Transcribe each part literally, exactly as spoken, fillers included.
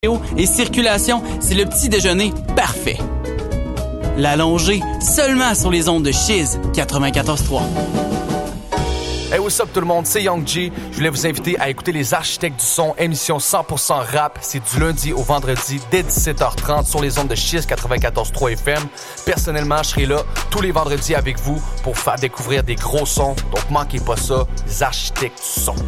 et circulation, c'est le petit déjeuner parfait. L'allongé, seulement sur les ondes de Chiz quatre-vingt-quatorze trois. Hey, what's up tout le monde, c'est Young G. Je voulais vous inviter à écouter Les Architectes du Son, émission cent pour cent rap. C'est du lundi au vendredi dès dix-sept heures trente sur les ondes de Chiz quatre-vingt-quatorze trois F M. Personnellement, je serai là tous les vendredis avec vous pour faire découvrir des gros sons. Donc manquez pas ça, Les Architectes du Son.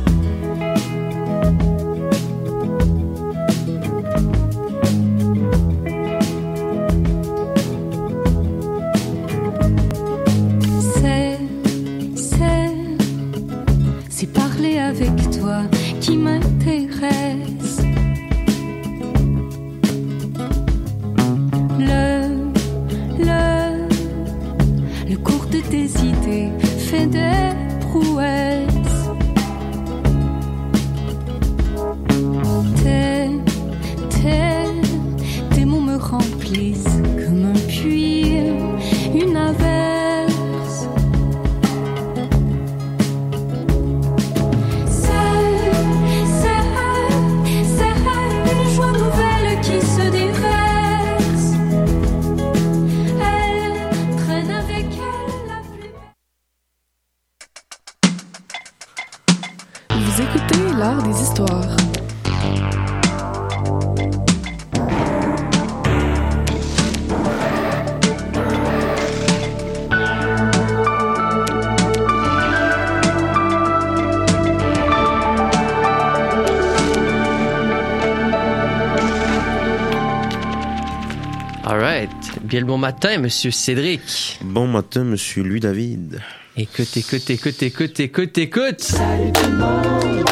Avec toi qui m'intéresse. Le, le, le cours de tes idées fait des prouesses. Tes, tes, tes mots me remplissent comme un puits, une averse. Vous écoutez l'art des histoires. All right. Bien le bon matin, Monsieur Cédric. Bon matin, Monsieur Louis-David. Écoute, écoute, écoute, écoute, écoute, écoute. Salut tout le monde.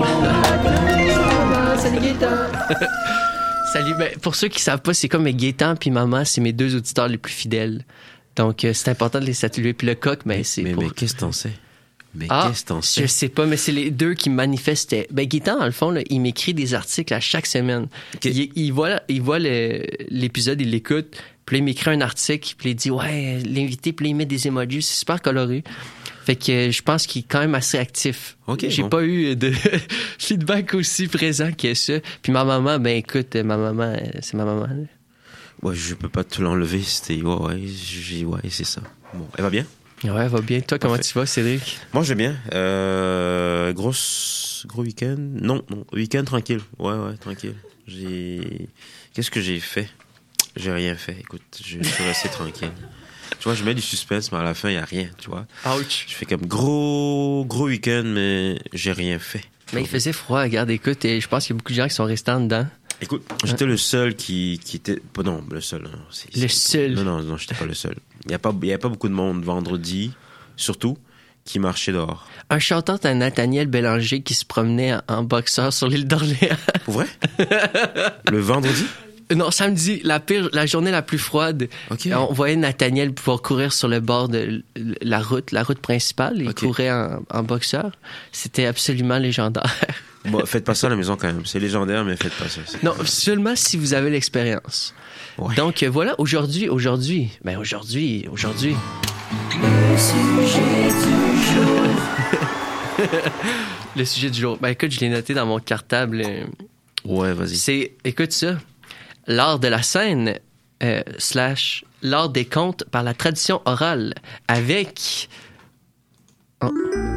Salut Gaëtan. Salut. Ben, pour ceux qui savent pas, c'est comme Gaëtan puis Maman, c'est mes deux auditeurs les plus fidèles. Donc, euh, c'est important de les saluer. Puis le coq, ben, c'est mais, pour... Mais qu'est-ce que t'en sais? Mais ah, qu'est-ce que t'en sais? Je sais pas, mais c'est les deux qui me manifestaient. Ben, Gaëtan, dans le fond, là, il m'écrit des articles à chaque semaine. Okay. Il, il voit, il voit le, l'épisode, il l'écoute. Puis là, il m'écrit un article, puis il dit « Ouais, l'invité, puis là, il met des emojis, c'est super coloré. » Fait que je pense qu'il est quand même assez actif. Okay, J'ai bon. pas eu de feedback aussi présent que ça. Puis ma maman, ben écoute, ma maman, c'est ma maman. Là. Ouais, je peux pas te l'enlever, c'était... Ouais, ouais, j'ai... ouais c'est ça. Bon, elle va bien? Ouais, elle va bien. Toi, comment Parfait. Tu vas, Cédric? Moi, je vais bien. Euh, grosse... Gros week-end? Non, non, week-end tranquille. Ouais, ouais, tranquille. J'ai... Qu'est-ce que j'ai fait? J'ai rien fait. Écoute, je suis resté tranquille. Tu vois, je mets du suspense, mais à la fin, il n'y a rien, tu vois. Ouch. Je fais comme gros, gros week-end, mais j'ai rien fait. Mais il faisait froid, regarde, écoute, et je pense qu'il y a beaucoup de gens qui sont restés en dedans. Écoute, j'étais le seul qui, qui était... Non, le seul. Non, c'est, le c'est... seul? Non, non, non, j'étais pas le seul. Il n'y a pas, il y a pas beaucoup de monde vendredi, surtout, qui marchait dehors. Un chanteur, t'as Nathaniel Bélanger qui se promenait en boxeur sur l'île d'Orléans. Pour vrai? Le vendredi? Non, samedi, la pire, la journée la plus froide. Okay. On voyait Nathaniel pouvoir courir sur le bord de la route, la route principale. Il okay. courait en, en boxeur. C'était absolument légendaire. Bon, faites pas ça à la maison quand même. C'est légendaire, mais faites pas ça. C'est... Non, seulement si vous avez l'expérience. Ouais. Donc voilà, aujourd'hui, aujourd'hui, ben aujourd'hui, aujourd'hui. Le sujet du jour. Le sujet du jour. Ben écoute, je l'ai noté dans mon cartable. Ouais, vas-y. C'est, écoute ça. L'art de la scène, euh, slash, l'art des contes par la tradition orale, avec... Oh.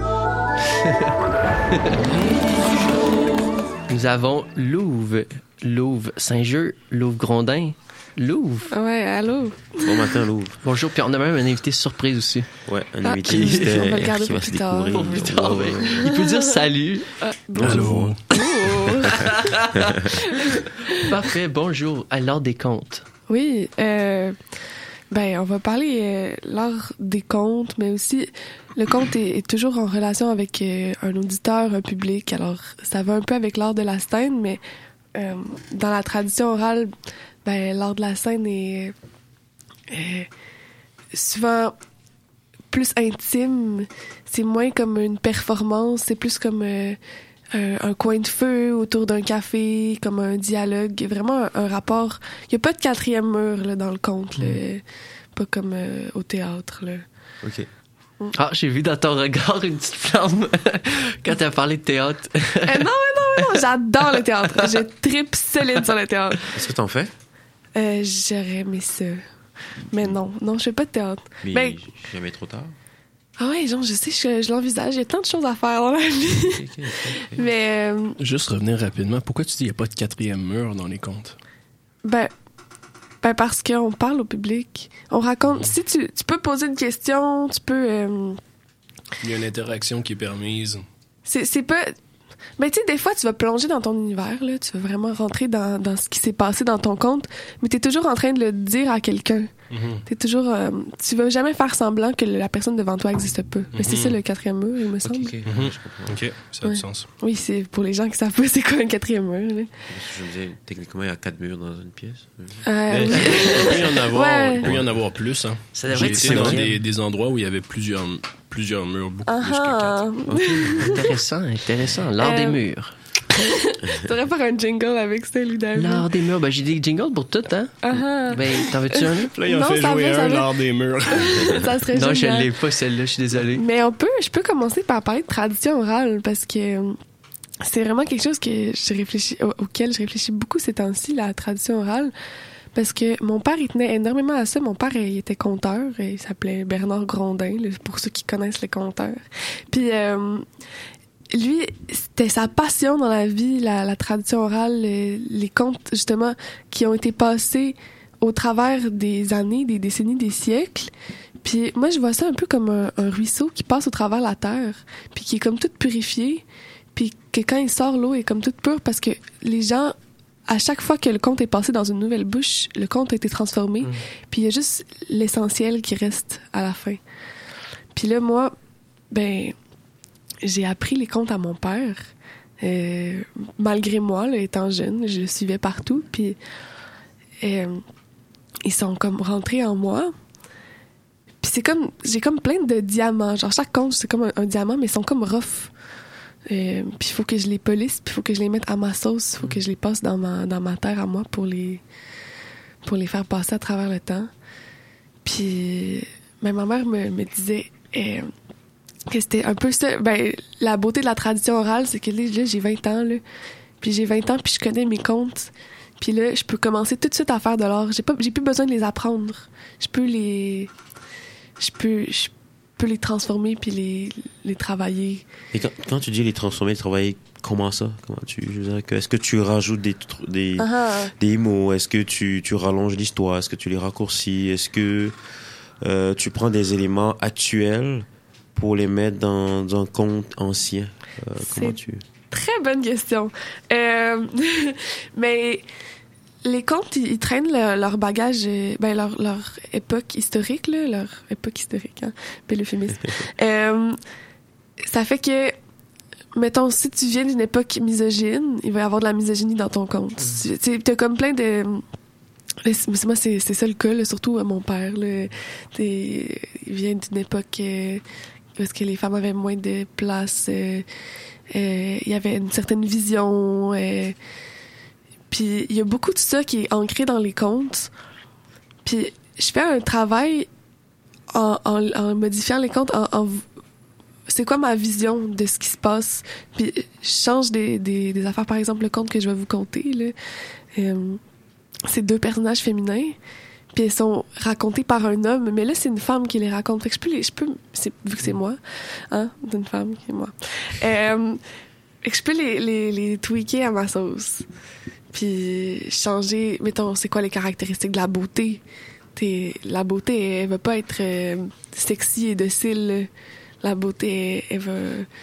Nous avons Louve, Louve Saint-Jeu, Louve Grondin, Louve. Ouais, allô. Bon matin, Louve. Bonjour, puis on a même un invité surprise aussi. Ouais, un ah, invité mystère on va le garder qui pour va se plus tard. découvrir. Pour plus tard, ouais. Il peut dire salut. Ah, bonjour. Parfait, bonjour. À l'art des contes. Oui, euh, ben on va parler euh, l'art des contes, mais aussi le conte est, est toujours en relation avec euh, un auditeur, un public. Alors ça va un peu avec l'art de la scène, mais euh, dans la tradition orale, ben l'art de la scène est euh, souvent plus intime. C'est moins comme une performance, c'est plus comme euh, un, un coin de feu autour d'un café, comme un dialogue, vraiment un, un rapport. Il n'y a pas de quatrième mur là, dans le conte, là. Mm. Pas comme euh, au théâtre. Là. OK. Ah, j'ai vu dans ton regard une petite flamme quand tu as parlé de théâtre. euh, non, mais non, mais non, j'adore le théâtre. Je tripe solide sur le théâtre. Est-ce que t'en fais? Euh, j'aurais aimé ça. Mais non, non, je fais pas de théâtre. Mais Ben, jamais trop tard. ah ouais, genre, je sais, je, je l'envisage. Il y a plein de choses à faire dans la vie. Ok, ok, ok. Mais, euh, Juste revenir rapidement, pourquoi tu dis qu'il n'y a pas de quatrième mur dans les contes? ben, ben parce qu'on parle au public. On raconte. Si tu, tu peux poser une question, tu peux. euh, Il y a une interaction qui est permise. c'est, c'est pas. Mais tu sais, des fois, tu vas plonger dans ton univers, là. Tu vas vraiment rentrer dans, dans ce qui s'est passé dans ton conte, mais t'es toujours en train de le dire à quelqu'un. Mhm. T'es toujours. euh, tu vas jamais faire semblant que la personne devant toi n'existe pas. Mais c'est Mhm. ça le quatrième mur, il me Ok, semble. ok, Mhm. je comprends. OK, ça a Ouais. du sens. Oui, c'est pour les gens qui savent pas c'est quoi un quatrième mur. Là. Je me disais, techniquement, il y a quatre murs dans une pièce. Euh, Mais il peut y en avoir, Ouais. il peut y en avoir plus. Hein. Ça devrait J'ai être été dans cinquième. des, des endroits où il y avait plusieurs, plusieurs murs, beaucoup plus que Ah, quatre. Intéressant, intéressant. L'art Euh, des murs. tu devrais faire un jingle avec ça, lui, David. L'art des murs. Ben, j'ai des jingles pour tout, hein? Ah, ah. Ben, t'en veux-tu un? Là, il en Non, fait ça jouer va, ça un, va. l'art des murs. Ça serait Non, je génial. l'ai pas, celle-là. Je suis désolé. Mais on peut, je peux commencer par parler de tradition orale parce que euh, c'est vraiment quelque chose que je réfléchis, au- auquel je réfléchis beaucoup ces temps-ci, la tradition orale. Parce que mon père, il tenait énormément à ça. Mon père, il était conteur. Il s'appelait Bernard Grondin, là, pour ceux qui connaissent les conteurs. Puis, euh, lui, c'était sa passion dans la vie, la, la tradition orale, les, les contes, justement, qui ont été passés au travers des années, des décennies, des siècles. Puis moi, je vois ça un peu comme un, un ruisseau qui passe au travers la terre, puis qui est comme toute purifiée, puis que quand il sort, l'eau est comme toute pure parce que les gens, à chaque fois que le conte est passé dans une nouvelle bouche, le conte a été transformé, Mm. puis il y a juste l'essentiel qui reste à la fin. Puis là, moi, ben, j'ai appris les contes à mon père, euh, malgré moi, là, étant jeune, je le suivais partout, puis euh, ils sont comme rentrés en moi. Puis c'est comme, j'ai comme plein de diamants, genre chaque conte c'est comme un, un diamant, mais ils sont comme rough. Euh, puis il faut que je les polisse, puis il faut que je les mette à ma sauce, il faut que je les passe dans ma, dans ma terre à moi pour les, pour les faire passer à travers le temps. Puis ben, ma mère me, me disait euh, que c'était un peu ça. Ben, la beauté de la tradition orale, c'est que là, là, j'ai vingt ans, là. Puis j'ai vingt ans, puis je connais mes contes. Puis là, je peux commencer tout de suite à faire de l'art. J'ai pas, j'ai plus besoin de les apprendre. Je peux les... Je peux... Je peux les transformer puis les, les travailler. Et quand, quand tu dis les transformer, les travailler, comment ça? Comment tu, je veux dire, que- est-ce que tu rajoutes des, tr- des, Ah, des mots? Est-ce que tu, tu rallonges l'histoire? Est-ce que tu les raccourcis? Est-ce que euh, tu prends des éléments actuels pour les mettre dans, dans un conte ancien? Euh, comment C'est- tu... très bonne question. Euh, mais les contes, ils, ils traînent le- leur bagage, euh, ben leur, leur époque historique, là, leur époque historique, hein, bel euphémisme. euh, ça fait que, mettons, si tu viens d'une époque misogyne, il va y avoir de la misogynie dans ton conte. Tu sais, t'as comme plein de... Mais c'est- moi, c'est c'est ça le cas, là, surtout euh, mon père. Là, T'es- il vient d'une époque euh, où est-ce que les femmes avaient moins de place. euh, euh, il y avait une certaine vision. euh, puis il y a beaucoup de ça qui est ancré dans les contes. Puis je fais un travail en, en, en modifiant les contes. En, en- c'est quoi ma vision de ce qui se passe? Puis je change des, des, des affaires. Par exemple, le conte que je vais vous conter, là, euh, c'est deux personnages féminins. Puis elles sont racontées par un homme, mais là, c'est une femme qui les raconte. Fait que je peux les... Je peux, c'est, vu que c'est moi, hein, d'une femme qui est moi. Euh, fait que je peux les, les, les tweaker à ma sauce. Puis changer, mettons, c'est quoi les caractéristiques de la beauté? T'es, la beauté, elle, elle va pas être euh, sexy et docile. là. La beauté, elle, elle va...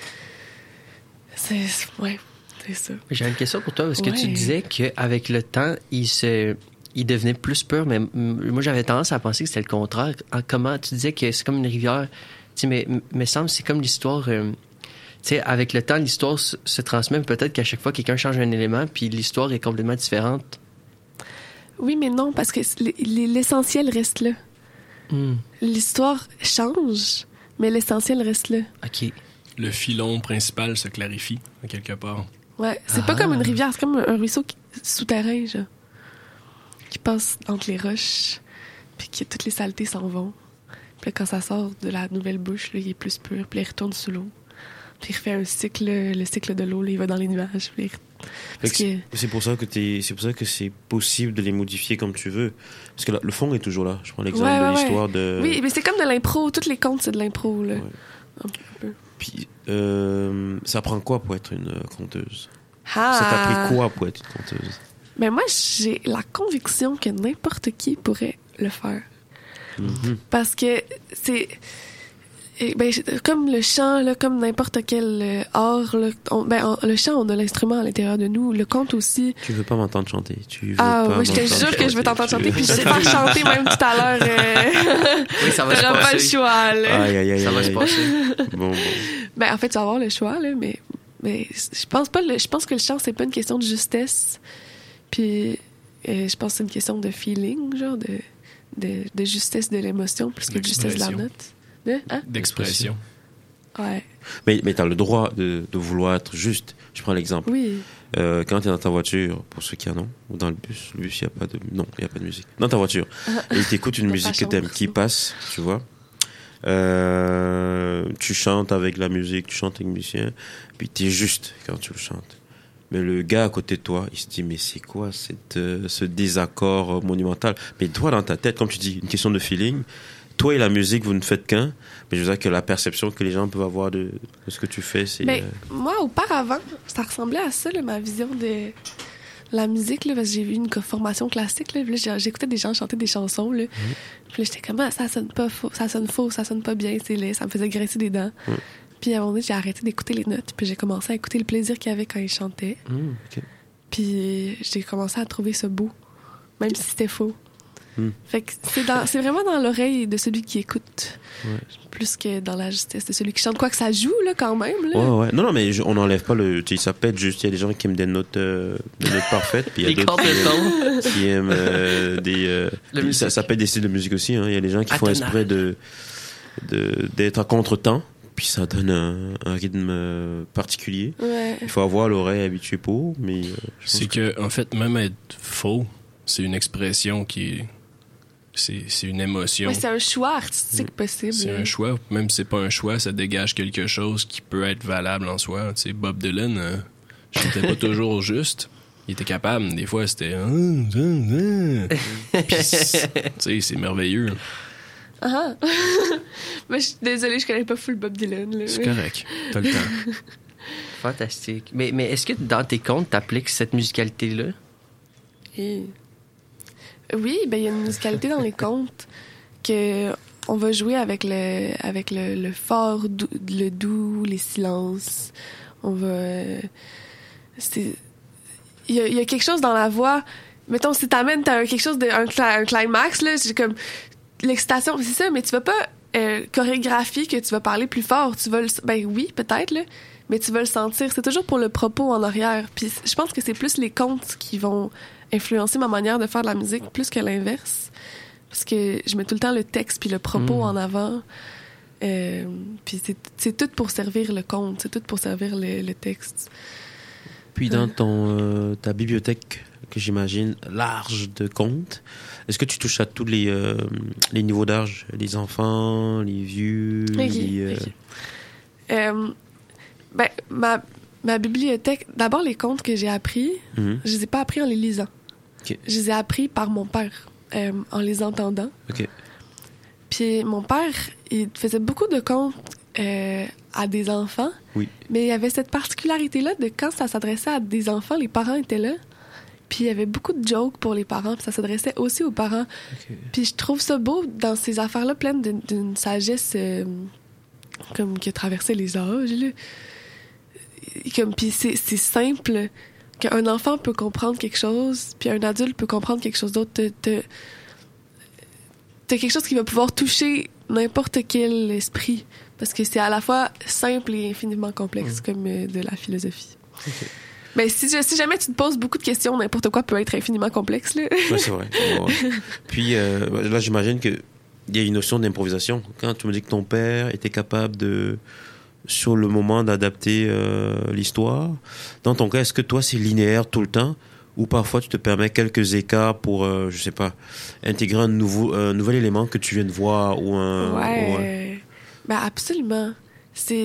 C'est... Ouais, c'est ça. J'ai une question pour toi, parce que Ouais. tu disais qu'avec le temps, il se... il devenait plus pur, mais m- moi, j'avais tendance à penser que c'était le contraire. En- Comment tu disais que c'est comme une rivière, tu sais, mais me semble c'est comme l'histoire... euh, tu sais, avec le temps, l'histoire se, se transmet, mais peut-être qu'à chaque fois, quelqu'un change un élément, puis l'histoire est complètement différente. Oui, mais non, parce que l- l- l'essentiel reste là. Hmm. L'histoire change, mais l'essentiel reste là. OK. Le filon principal se clarifie, à quelque part. Ouais, c'est Ah. pas comme une rivière, c'est comme un, un ruisseau qui- souterrain, genre, qui passe entre les roches, puis que toutes les saletés s'en vont. Puis là, quand ça sort de la nouvelle bouche, là, il est plus pur, puis là, il retourne sous l'eau. puis il refait un cycle, le cycle de l'eau, là, il va dans les nuages. Puis il... Parce que... c'est, c'est pour ça que t'es, c'est pour ça que c'est possible de les modifier comme tu veux. Parce que là, le fond est toujours là. Je prends l'exemple ouais, ouais, de ouais. l'histoire de. Oui, mais c'est comme de l'impro. Tous les contes, c'est de l'impro, là. Ouais. Un peu. Puis, euh, ça prend quoi pour être une euh, conteuse? Ah. Ça t'a pris quoi pour être une conteuse? Ben moi, j'ai la conviction que n'importe qui pourrait le faire. Mm-hmm. Parce que c'est... Et ben, comme le chant, là, comme n'importe quel euh, art, là, on, ben, on, le chant, on a l'instrument à l'intérieur de nous. Le conte aussi. Tu veux pas m'entendre chanter. Tu veux Ah, pas oui, je te m'entendre jure que je veux t'entendre chanter. chanter, puis je sais faire chanter même tout à l'heure. Euh... Oui, ça va se T'auras pas le passer. choix, là. Aïe, aïe, aïe, Ça va aïe. se passer. Bon, bon. Ben, en fait, tu vas avoir le choix, là, mais, mais je pense pas, le, je pense que le chant, c'est pas une question de justesse. Puis, euh, je pense que c'est une question de feeling, genre, de, de, de justesse de l'émotion, plus que de justesse de la D'expression. note. De, hein? D'expression. Ouais. Mais, mais t'as le droit de, de vouloir être juste. Je prends l'exemple. Oui. Euh, quand t'es dans ta voiture, pour ceux qui en ont, ou dans le bus, le bus, il n'y a pas de, non, il y a pas de musique. Dans ta voiture. Et t'écoutes une Dans ta musique que chambre. t'aimes qui passe, tu vois. Euh, tu chantes avec la musique, tu chantes avec le musicien, puis t'es juste quand tu le chantes. Mais le gars à côté de toi, il se dit, mais c'est quoi cette, euh, ce désaccord euh, monumental? Mais toi, dans ta tête, comme tu dis, une question de feeling, toi et la musique, vous ne faites qu'un. Mais je veux dire que la perception que les gens peuvent avoir de, de ce que tu fais, c'est... Ben, euh, moi, auparavant, ça ressemblait à ça, là, ma vision de la musique, là, parce que j'ai vu une formation classique, là, puis là, j'écoutais des gens chanter des chansons, là. Mm-hmm. Puis là, j'étais comme, ah, ça sonne pas faux, ça sonne faux, ça sonne pas bien, c'est laid, ça me faisait graisser des dents. Mm. Puis à un moment donné, j'ai arrêté d'écouter les notes, puis j'ai commencé à écouter le plaisir qu'il y avait quand ils chantaient. mm, ok. Puis j'ai commencé à trouver ça beau, même si c'était faux. Mm. Fait que c'est, dans, c'est vraiment dans l'oreille de celui qui écoute, Ouais. plus que dans la justesse de celui qui chante. Quoi que ça joue, là, quand même, là. Ouais, ouais. Non, non, mais je- on n'enlève pas le. Tu sais, ça peut être juste. Il y a des gens qui aiment des notes, euh, des notes parfaites. Puis il y a Les d'autres cordes qui, de aiment- qui aiment euh, des. euh, La des- musique. ça, ça peut être des styles de musique aussi. Hein. Il y a des gens qui font Atonal. exprès de, de, d'être à contre-temps. Puis ça donne un, un rythme euh, particulier. Ouais. Il faut avoir l'oreille habituée pour. Mais. euh, je pense C'est que, en fait, même être faux, c'est une expression qui est. C'est, c'est une émotion. Ouais, c'est un choix artistique possible. C'est là. un choix. Même si c'est pas un choix, ça dégage quelque chose qui peut être valable en soi. Tu sais, Bob Dylan, euh, je n'étais pas toujours juste. Il était capable. Des fois, c'était... Puis, c'est- tu sais, c'est merveilleux. Ah ah. Mais je suis désolée, je connais pas full Bob Dylan. Là. C'est correct. T'as le temps. Fantastique. Mais, mais est-ce que dans tes contes, t'appliques cette musicalité-là? Et- Oui, ben il y a une musicalité dans les contes que on va jouer avec le avec le, le fort, dou- le doux, les silences. On va euh, c'est il y a, il y a quelque chose dans la voix. Mettons si t'amènes t'as un- quelque chose de un, cla- un climax là, c'est comme l'excitation, c'est ça, mais tu vas pas euh, chorégraphier que tu vas parler plus fort, tu vas le, ben oui, peut-être là, mais tu vas le sentir, c'est toujours pour le propos en arrière. Puis je pense que c'est plus les contes qui vont influencer ma manière de faire de la musique plus que l'inverse. Parce que je mets tout le temps le texte puis le propos Mm. en avant. Euh, puis c'est, c'est tout pour servir le conte, c'est tout pour servir le, le texte. Puis dans ton, euh, ta bibliothèque, que j'imagine large de contes, est-ce que tu touches à tous les, euh, les niveaux d'âge? Les enfants, les vieux, Ok, les... euh, ok. Euh, ben, ma, ma bibliothèque, d'abord les contes que j'ai appris, mhm. je les ai pas appris en les lisant. Ok. Je les ai appris par mon père, euh, en les entendant. Ok. Puis mon père, il faisait beaucoup de contes euh, à des enfants. Oui. Mais il y avait cette particularité-là de quand ça s'adressait à des enfants, les parents étaient là. Puis il y avait beaucoup de jokes pour les parents, puis ça s'adressait aussi aux parents. Ok. Puis je trouve ça beau dans ces affaires-là, pleines d'une, d'une sagesse euh, comme qui a traversé les âges. Là. Comme, puis c'est, c'est simple qu'un enfant peut comprendre quelque chose, puis un adulte peut comprendre quelque chose d'autre. T'as, t'as, t'as quelque chose qui va pouvoir toucher n'importe quel esprit, parce que c'est à la fois simple et infiniment complexe, comme euh, de la philosophie. Ok. Mais si, si jamais tu te poses beaucoup de questions, n'importe quoi peut être infiniment complexe. Là. Ouais, c'est vrai. Ouais, ouais. Puis euh, là, j'imagine qu'il y a une notion d'improvisation. Quand tu me dis que ton père était capable de, sur le moment, d'adapter euh, l'histoire, dans ton cas, est-ce que toi, c'est linéaire tout le temps, ou parfois tu te permets quelques écarts pour, euh, je sais pas, intégrer un, nouveau, un nouvel élément que tu viens de voir, ou un... Ouais. ou un- Ben absolument. C'est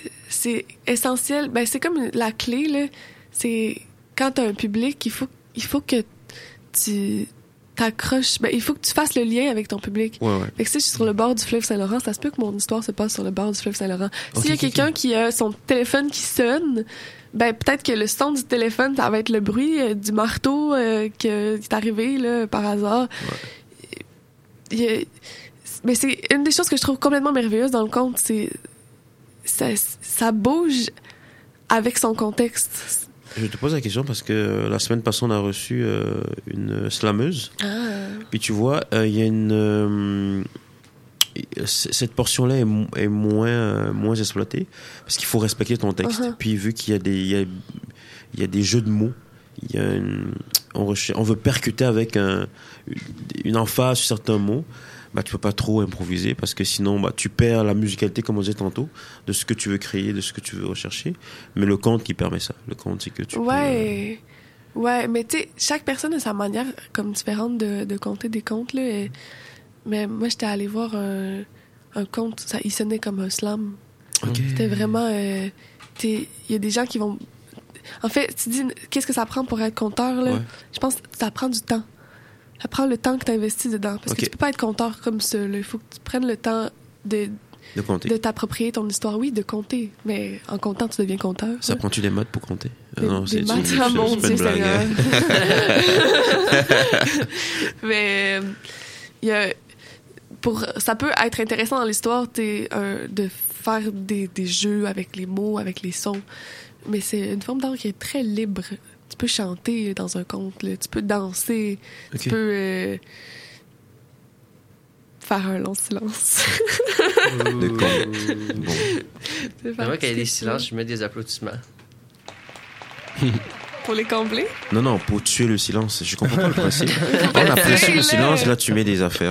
c'est essentiel. Ben, c'est comme la clé, là. C'est quand t'as un public, il faut, il faut que tu t'accroches. Ben, il faut que tu fasses le lien avec ton public. Ouais, ouais. Fait que si je suis sur le bord du fleuve Saint-Laurent, ça se peut que mon histoire se passe sur le bord du fleuve Saint-Laurent. Okay, S'il y a okay, quelqu'un okay. qui a son téléphone qui sonne, ben, peut-être que le son du téléphone, ça va être le bruit euh, du marteau euh, qui est arrivé, là, par hasard. Ouais. Il y a, mais c'est une des choses que je trouve complètement merveilleuse dans le conte, c'est ça, ça bouge avec son contexte. Je te pose la question parce que la semaine passée, on a reçu euh, une slameuse. Ah. Puis tu vois, il euh, y a une... Euh, cette portion-là est, mo- est moins, euh, moins exploitée parce qu'il faut respecter ton texte. Uh-huh. Puis vu qu'il y a des, il y a, il y a des jeux de mots, il y a une, on, recher- on veut percuter avec un, une emphase sur certains mots. Bah, tu peux pas trop improviser parce que sinon bah, tu perds la musicalité, comme on disait tantôt, de ce que tu veux créer, de ce que tu veux rechercher. Mais le conte qui permet ça. Le conte, c'est que tu Ouais. Peux, euh... Ouais, mais tu sais, chaque personne a sa manière comme différente de, de conter des contes, là. Et... Mais moi, j'étais allée voir un, un conte, ça, il sonnait comme un slam. Okay. C'était vraiment... Euh, il y a des gens qui vont... En fait, tu dis, qu'est-ce que ça prend pour être conteur, là? Ouais. Je pense que ça prend du temps. Ça prend le temps que tu investis dedans. Parce okay. que tu peux pas être conteur comme ça. Il faut que tu prennes le temps de, de, compter. de t'approprier ton histoire. Oui, de compter. Mais en comptant, tu deviens conteur. Ça prend-tu des maths pour compter? Des, non, des c'est, maths, c'est, ah c'est, mon c'est pas Dieu, une blague. Mais il y a... Pour, ça peut être intéressant dans l'histoire t'es, euh, de faire des, des jeux avec les mots, avec les sons. Mais c'est une forme d'art qui est très libre. Tu peux chanter dans un conte, là. Tu peux danser, Okay. tu peux euh, faire un long silence. De conte. Bon. C'est moi, quand il y a des silences, je mets des applaudissements. Pour les combler? Non, non, pour tuer le silence. Je comprends pas le principe. On apprécie le silence, là, tu mets des affaires.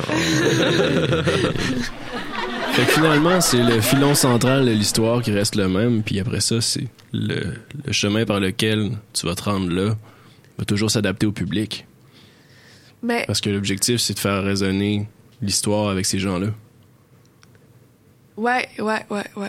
Fait que finalement, c'est le filon central de l'histoire qui reste le même, puis après ça, c'est le, le chemin par lequel tu vas te rendre là va toujours s'adapter au public. Mais Parce que l'objectif, c'est de faire résonner l'histoire avec ces gens-là. ouais, ouais, ouais, ouais.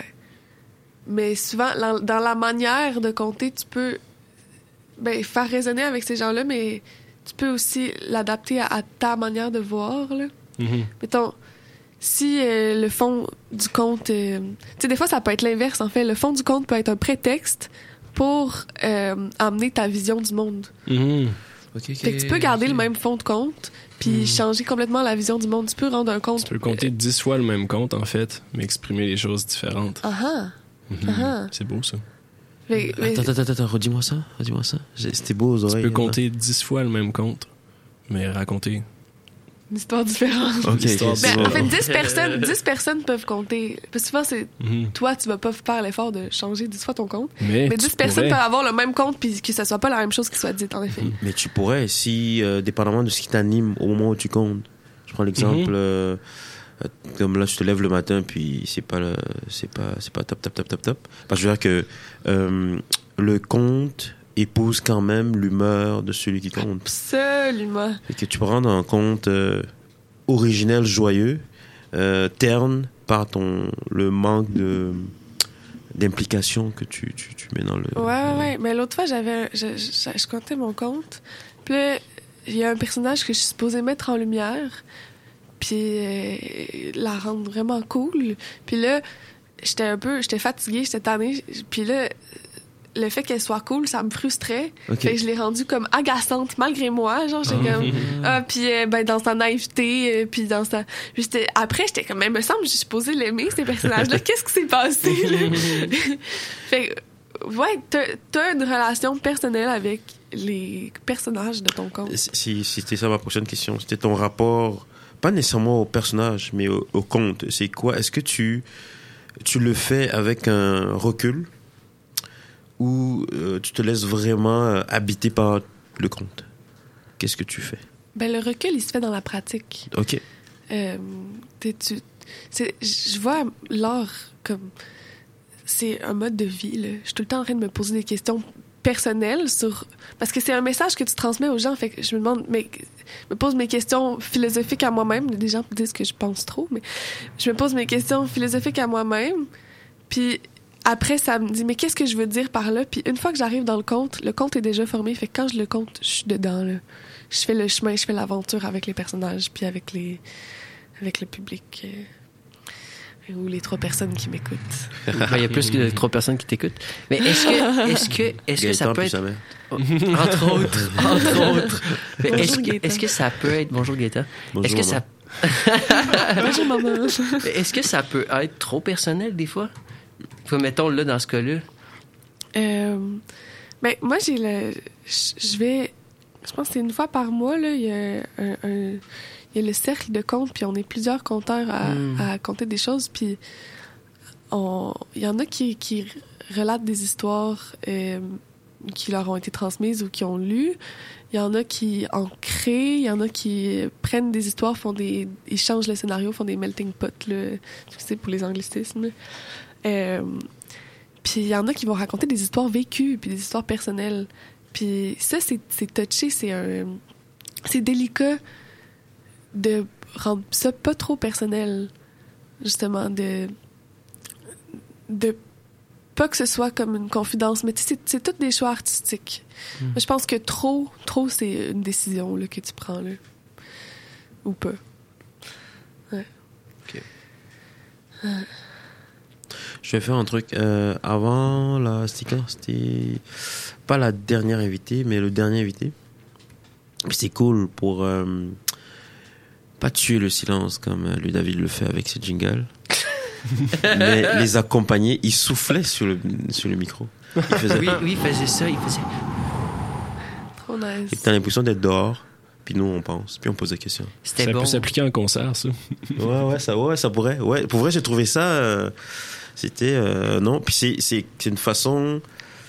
Mais souvent, dans, dans la manière de compter, tu peux ben, faire résonner avec ces gens-là, mais tu peux aussi l'adapter à, à ta manière de voir, là. Mm-hmm. Mettons, si euh, le fond du conte... euh, tu sais, des fois, ça peut être l'inverse, en fait. Le fond du conte peut être un prétexte pour euh, amener ta vision du monde. Mm-hmm. Okay, okay, Fait que tu peux garder okay. le même fond de conte, puis Mm. changer complètement la vision du monde. Tu peux rendre un conte... Tu peux compter dix fois le même conte, en fait, mais exprimer les choses différentes. Ah ah! Mhm. Ah. C'est beau, ça. Mais- mais- Attends, attends, attends, redis-moi ça. Redis-moi ça. J'ai- C'était beau aux oreilles. Tu peux compter dix fois le même conte, mais raconter Une histoire différente. Ok, L'histoire ok, Mais c'est en bon. fait, dix personnes, dix personnes peuvent compter. Parce que souvent, c'est Mhm. toi, tu vas pas faire l'effort de changer dix fois ton compte. Mais, Mais tu dix personnes pourrais. peuvent avoir le même compte puis que ça soit pas la même chose qui soit dite, en effet. Mais tu pourrais, si, euh, dépendamment de ce qui t'anime au moment où tu comptes. Je prends l'exemple, Mhm. euh, euh, comme là, je te lève le matin, puis c'est pas, le, c'est pas, c'est pas top, top, top, top, top. Parce que je veux dire que euh, le conte épouse quand même l'humeur de celui qui compte. Absolument. Et que tu peux rendre un conte euh, originel, joyeux, euh, terne par ton, le manque de, d'implication que tu, tu, tu mets dans le... Ouais, ouais, ouais. Mais l'autre fois, j'avais, un- je, je, je comptais mon compte. Puis là, il y a un personnage que je suis supposée mettre en lumière. Puis euh, la rendre vraiment cool. Puis là, j'étais un peu, j'étais fatiguée, j'étais tannée. Puis là, le fait qu'elle soit cool, ça me frustrait. Ok. Fait que je l'ai rendue comme agaçante malgré moi. Genre, j'étais comme... Ah, puis euh, ben, dans sa naïveté, euh, puis dans sa... Puis j'étais- après, j'étais comme, mais me semble, je suis supposée l'aimer, ces personnages-là. Qu'est-ce qui s'est passé, là? Fait que, ouais, t'as, t'as une relation personnelle avec les personnages de ton conte. Si, si c'était ça ma prochaine question, c'était ton rapport, pas nécessairement au personnage, mais au, au conte. C'est quoi? Est-ce que tu, tu le fais avec un recul ou euh, tu te laisses vraiment euh, habiter par le conte? Qu'est-ce que tu fais? Ben, le recul, il se fait dans la pratique. OK. Euh, t'es- tu, c'est, je vois l'art comme... C'est un mode de vie, là. Je suis tout le temps en train de me poser des questions personnelles sur... Parce que c'est un message que tu transmets aux gens. Fait que je me demande... Mais, je me pose mes questions philosophiques à moi-même. Des gens disent que je pense trop, mais je me pose mes questions philosophiques à moi-même. Puis après, ça me dit, mais qu'est-ce que je veux dire par là? Puis une fois que j'arrive dans le conte, le conte est déjà formé. Fait que quand je le conte, je suis dedans, là. Je fais le chemin, je fais l'aventure avec les personnages, puis avec les, avec le public. Euh, ou les trois personnes qui m'écoutent. Il y a plus que trois personnes qui t'écoutent. Mais est-ce que, est-ce que, est-ce que ça peut être... Entre autres, entre autres. Mais Bonjour, est-ce, que, Gaëtan. est-ce que ça peut être... Bonjour, Gaëtan. Bonjour, Est-ce que maman. ça... Bonjour, maman. Est-ce que ça peut être trop personnel, des fois? Faut, mettons, là, dans ce cas-là. Euh, ben, moi, j'ai le... Je je vais... Je pense que c'est une fois par mois, là, il y a un... un- il y a le cercle de contes, puis on est plusieurs conteurs à, Mm. à conter des choses, puis on... il y en a qui, qui relatent des histoires euh, qui leur ont été transmises ou qui ont lu. Il y en a qui en créent, il y en a qui prennent des histoires, font des... Ils changent le scénario, font des melting pots, là, tu sais, pour les anglicismes. Euh, puis il y en a qui vont raconter des histoires vécues, puis des histoires personnelles. Puis ça, c'est, c'est touché, c'est un... C'est délicat de rendre ça pas trop personnel, justement, de... de pas que ce soit comme une confidence, mais tu sais, c'est, c'est tous des choix artistiques. Mm. Je pense que trop, trop, c'est une décision là, que tu prends, là. Ou pas. Ouais. Ok. Je vais faire un truc. Euh, avant la sticker, c'était pas la dernière invitée, mais le dernier invité. Puis c'est cool pour euh, pas tuer le silence comme euh, lui David le fait avec ses jingles, mais les accompagner. Il soufflait sur le sur le micro. Il faisait. Oui, oui, il faisait ça, il faisait... Trop nice. Et t'as l'impression d'être dehors. Puis nous on pense, puis on pose des questions. C'était Ça bon. peut s'appliquer en concert, ça. Ouais, ouais, ça, ouais, ça pourrait. Ouais, pour vrai, j'ai trouvé ça. euh, c'était euh, non. Puis c'est, c'est, c'est une façon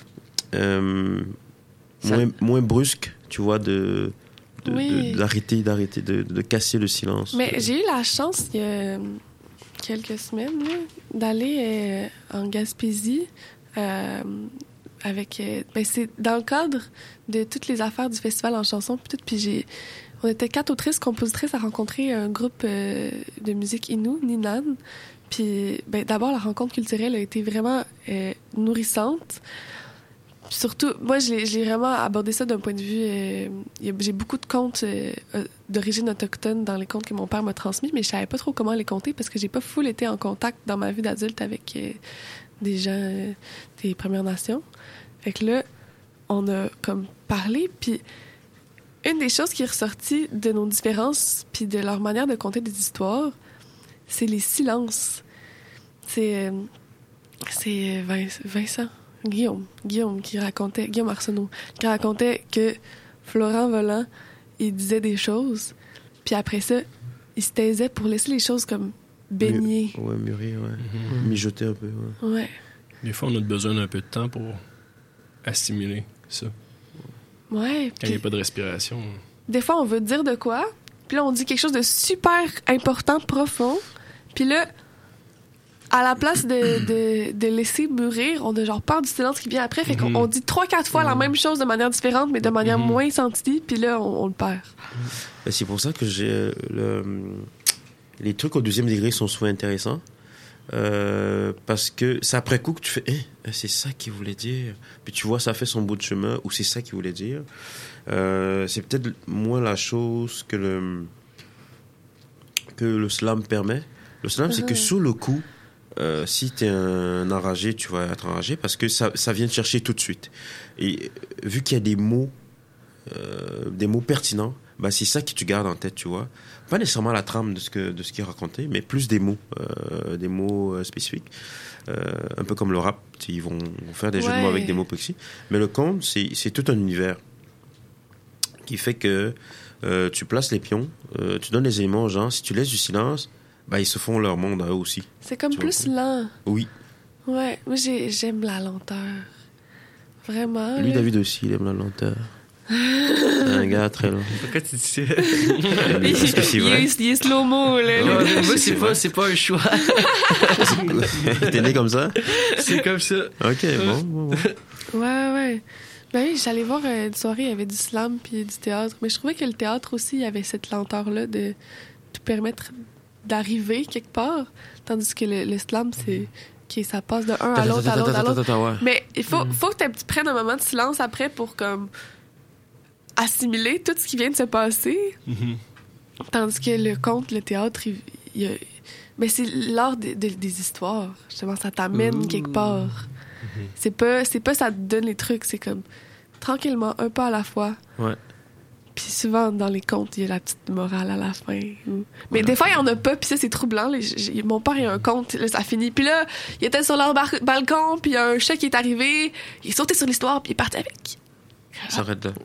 euh, Ça- moins, moins brusque, tu vois, de, de, Oui. de- d'arrêter, d'arrêter, de, de casser le silence. Mais j'ai eu la chance, il y a quelques semaines, là, d'aller euh, en Gaspésie euh, avec... euh, ben, c'est dans le cadre de toutes les affaires du festival en chanson, puis tout, puis j'ai... On était quatre autrices, compositrices à rencontrer un groupe euh, de musique Innu, Ninan. Puis, ben, d'abord, la rencontre culturelle a été vraiment euh, nourrissante. Puis surtout, moi, je l'ai, je l'ai vraiment abordé ça d'un point de vue... euh, y a- j'ai beaucoup de contes euh, euh, d'origine autochtone dans les contes que mon père m'a transmis, mais je savais pas trop comment les compter parce que j'ai pas full été en contact dans ma vie d'adulte avec euh, des gens euh, des Premières Nations. Fait que là, on a comme parlé, puis une des choses qui est ressortie de nos différences puis de leur manière de conter des histoires, c'est les silences. C'est... euh, c'est Vin- Vincent... Guillaume, Guillaume qui racontait, Guillaume Arsenault, qui racontait que Florent Volant, il disait des choses, puis après ça, il se taisait pour laisser les choses comme baigner. Ouais, mûrir, ouais. Mijoter un peu, ouais. Ouais. Des fois, on a besoin d'un peu de temps pour assimiler ça. Ouais. Quand il n'y a Puis pas de respiration. des fois, on veut dire de quoi, puis là, on dit quelque chose de super important, profond, puis là, à la place de, de, de laisser mûrir, on a genre peur du silence qui vient après, fait qu'on Mhm. on dit trois, quatre fois la même chose de manière différente, mais de manière Mhm. moins sentie, puis là, on, on le perd. Ben, c'est pour ça que j'ai euh, le, les trucs au deuxième degré sont souvent intéressants. Euh, parce que c'est après coup que tu fais eh, c'est ça qu'il voulait dire, puis tu vois ça fait son bout de chemin ou c'est ça qu'il voulait dire. Euh, c'est peut-être moins la chose que le que le slam permet. Le slam, c'est que sur le coup, euh, si t'es un enragé, tu vas être enragé parce que ça, ça vient te chercher tout de suite. Et euh, vu qu'il y a des mots euh, des mots pertinents, bah c'est ça que tu gardes en tête, tu vois. Pas nécessairement la trame de ce que de ce qui est raconté, mais plus des mots, euh, des mots euh, spécifiques. Euh, un peu comme le rap, ils vont, vont faire des jeux de mots Ouais. avec des mots précis. Mais le conte, c'est c'est tout un univers qui fait que euh, tu places les pions, euh, tu donnes les éléments aux gens. Si tu laisses du silence, bah ils se font leur monde à eux aussi. C'est comme Tu plus vois. lent. Oui. Ouais, moi j'ai, j'aime la lenteur. Vraiment. Lui, là. David aussi, il aime la lenteur. C'est un gars très lent. Pourquoi tu dis ça? Parce que c'est Il vrai. est, il est slow-mo, là. Ouais, lui. mais moi, C'est c'est vrai. pas, c'est pas un choix. T'es né comme ça? C'est comme ça. Ok, bon, bon, bon. Ouais, ouais. Ben oui, j'allais voir euh, une soirée, il y avait du slam puis du théâtre. Mais je trouvais que le théâtre aussi, il y avait cette lenteur-là de te permettre d'arriver quelque part. Tandis que le, le slam, c'est OK, ça passe de un à l'autre, à l'autre, à l'autre. Ouais. Mais il faut, faut que tu prennes un moment de silence après pour comme assimiler tout ce qui vient de se passer. Mm-hmm. Tandis que le conte, le théâtre, il, il y a... Mais c'est l'art de, de, des histoires. Justement, ça t'amène Ouh. quelque part. Mm-hmm. C'est pas, c'est pas ça te donne les trucs, c'est comme tranquillement, un pas à la fois. Ouais. Puis souvent, dans les contes, il y a la petite morale à la fin. Ou... Mais des fois, il y en a pas, puis ça, c'est troublant. Là. J'ai... Mon père, il a un conte, là, ça finit. Puis là, il était sur leur bar- balcon, puis il y a un chat qui est arrivé, il est sauté sur l'histoire, puis il est parti avec. Ça arrête là.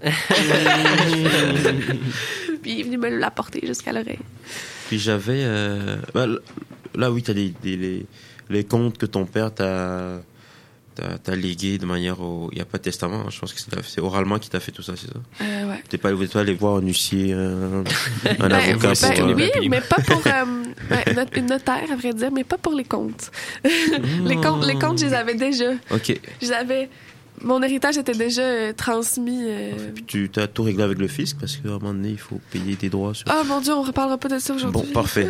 Puis il est venu me l'apporter jusqu'à l'oreille. Puis j'avais... Euh... Bah, là, oui, t'as des, des, les, les contes que ton père t'a, t'a, t'a légués de manière... Au... Il n'y a pas de testament, je pense que c'est, c'est oralement qui t'a fait tout ça, c'est ça? Euh, ouais. T'es pas, vous n'êtes pas allé voir un huissier, un, un Ben, avocat ben, pour... euh, oui, mais pas pour... Euh, ben, not- une notaire, à vrai dire, mais pas pour les comptes. les comptes, les comptes, je les avais déjà. OK. Je les avais... Mon héritage était déjà euh, transmis... Euh... Puis tu t'as tout réglé avec le fisc parce qu'à un moment donné, il faut payer des droits sur... Ah, mon Dieu, on reparlera pas de ça aujourd'hui. Bon, parfait.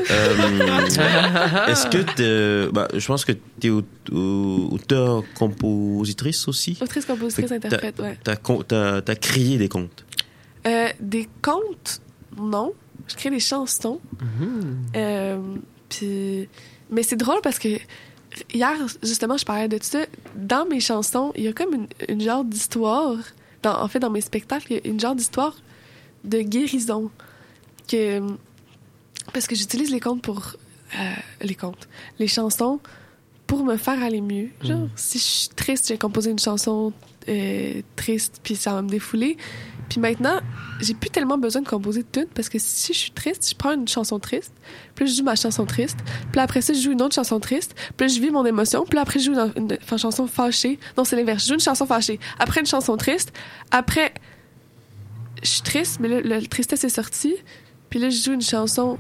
Euh, est-ce que t'es... Bah, je pense que t'es au- au- auteur-compositrice aussi? Autrice, compositrice, Fait que interprète, ouais. T'as, con- t'as, t'as créé des contes? Euh, des contes, non. Je crée des chansons. Euh, puis... Mais c'est drôle parce que hier, justement, je parlais de tout ça. Dans mes chansons, il y a comme une, une genre d'histoire. Dans, en fait, dans mes spectacles, il y a une genre d'histoire de guérison. Que, parce que j'utilise les contes pour... Euh, les contes. Les chansons pour me faire aller mieux. Genre, mm. si je suis triste, j'ai composé une chanson euh, triste, puis ça va me défouler. Puis maintenant, j'ai plus tellement besoin de composer de tunes parce que si je suis triste, je prends une chanson triste, puis je joue ma chanson triste, puis après ça, je joue une autre chanson triste, puis je vis mon émotion, puis après, je joue une, une, une chanson fâchée. Non, c'est l'inverse. Je joue une chanson fâchée. Après, une chanson triste. Après, je suis triste, mais là, la tristesse est sortie. Puis là, je joue une chanson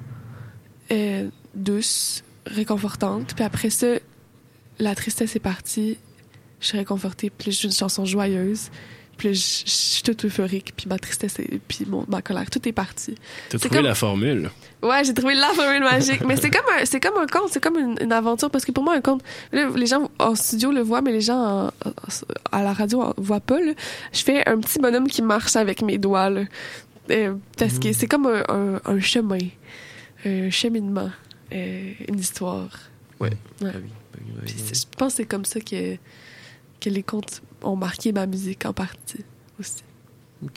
euh, douce, réconfortante. Puis après ça, la tristesse est partie. Je suis réconfortée. Puis là, je joue une chanson joyeuse. Puis là, je, je suis toute euphorique. Puis ma tristesse, est, puis mon, ma colère, tout est parti. T'as c'est trouvé comme... la formule. Ouais, j'ai trouvé la formule magique. Mais c'est comme un, c'est comme un conte, c'est comme une, une aventure. Parce que pour moi, un conte, là, les gens en studio le voient, mais les gens en, en, à la radio ne voient pas. Là. Je fais un petit bonhomme qui marche avec mes doigts. Là. Euh, parce mmh. que c'est comme un, un, un chemin, un cheminement, euh, une histoire. Ouais. ouais. Ah oui, bah oui, bah oui, Puis, je pense que c'est comme ça que, que les contes ont marqué ma musique en partie aussi. Ok.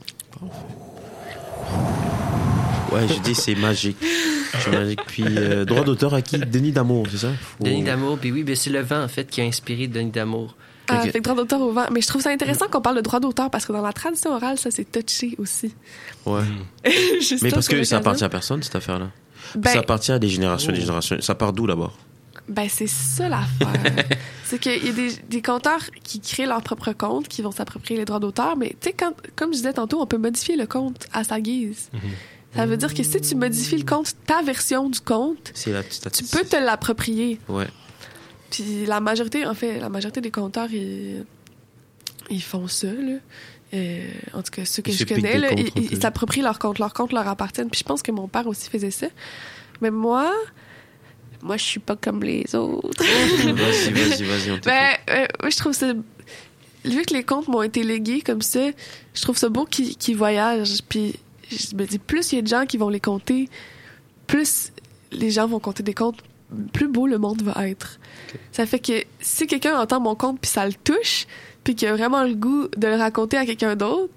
Ouais, je dis c'est magique. C'est magique. Puis euh, droit d'auteur à qui? Denis D'Amour, c'est ça? Faut... Denis D'Amour, puis oui, ben c'est le vent en fait qui a inspiré Denis D'Amour. Ah, okay. fait que droit d'auteur au vent. Mais je trouve ça intéressant qu'on parle de droit d'auteur parce que dans la tradition orale, ça c'est touché aussi. Ouais. Juste mais ça, parce que pour ça l'occasion. appartient à personne cette affaire-là. Ben, ça appartient à des générations, oh. des générations. Ça part d'où d'abord? Ben, c'est ça l'affaire. C'est qu'il y a des, des conteurs qui créent leur propre conte, qui vont s'approprier les droits d'auteur, mais tu sais, quand, comme je disais tantôt, on peut modifier le conte à sa guise. Mm-hmm. Ça veut dire que si tu modifies le conte, ta version du conte, c'est la, c'est, tu peux te l'approprier. Ouais. Puis la majorité, en fait, la majorité des conteurs, ils, ils font ça, là. Euh, en tout cas, ceux que ils je connais, là, ils, ils, ils s'approprient leur compte. Leur compte leur appartient. Puis je pense que mon père aussi faisait ça. Mais moi... Moi, je suis pas comme les autres. vas-y, vas-y, vas-y, on t'écoute. Ben, euh, oui, je trouve ça... Vu que les contes m'ont été légués comme ça, je trouve ça beau qu'ils, qu'ils voyagent. Puis je me dis, plus il y a de gens qui vont les compter, plus les gens vont compter des contes, plus beau le monde va être. Okay. Ça fait que si quelqu'un entend mon conte puis ça le touche, puis qu'il a vraiment le goût de le raconter à quelqu'un d'autre,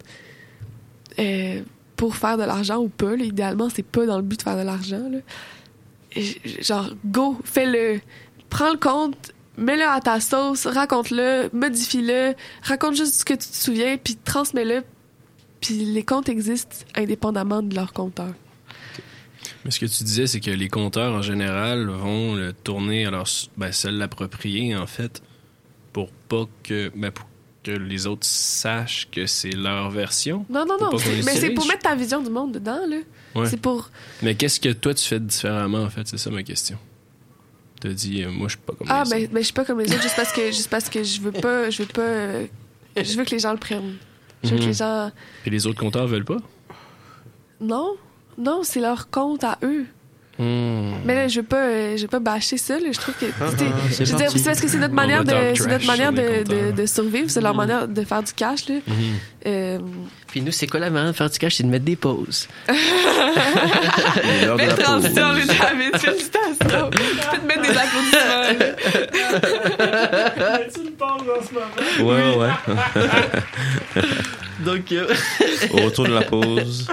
euh, pour faire de l'argent ou pas, là, idéalement, c'est pas dans le but de faire de l'argent, là. Genre, go, fais-le. Prends le conte, mets-le à ta sauce, raconte-le, modifie-le, raconte juste ce que tu te souviens, puis transmets-le. Puis les contes existent indépendamment de leur conteur. Mais ce que tu disais, c'est que les conteurs, en général, vont le tourner à leur... Ben, se l'approprier, en fait, pour pas que... Ben, pour que les autres sachent que c'est leur version. Non, non, non. C'est, mais c'est pour mettre ta vision du monde dedans, là. Ouais. C'est pour... Mais qu'est-ce que toi, tu fais différemment, en fait? C'est ça, ma question. T'as dit, euh, moi, je suis pas comme ah, les ben, autres. Ah, ben, je suis pas comme les autres juste parce que, juste parce que je veux pas... Je veux pas... Euh, je veux que les gens le prennent. Je veux mm-hmm. que les gens... Et les autres compteurs veulent pas? Non. Non, c'est leur compte à eux. Mm. Mais là, je veux pas, euh, je veux pas bâcher ça. Là. Je trouve que, Ah, t'sais, ah, c'est je veux dire, parti. c'est parce que c'est notre On manière va de, talk c'est trash notre manière sur les de, de, compteurs. de survivre, c'est leur manière de faire du cash. Là. Mhm. Euh, Puis nous, c'est quoi la manière de faire du cash? C'est de mettre des pauses. Il est l'heure de Belle la pause. transition, les David. Félicitations. Tu peux te mettre des applaudissements. Tu me parles en ce moment? Ouais, ouais. Donc, euh, Au retour de la pause.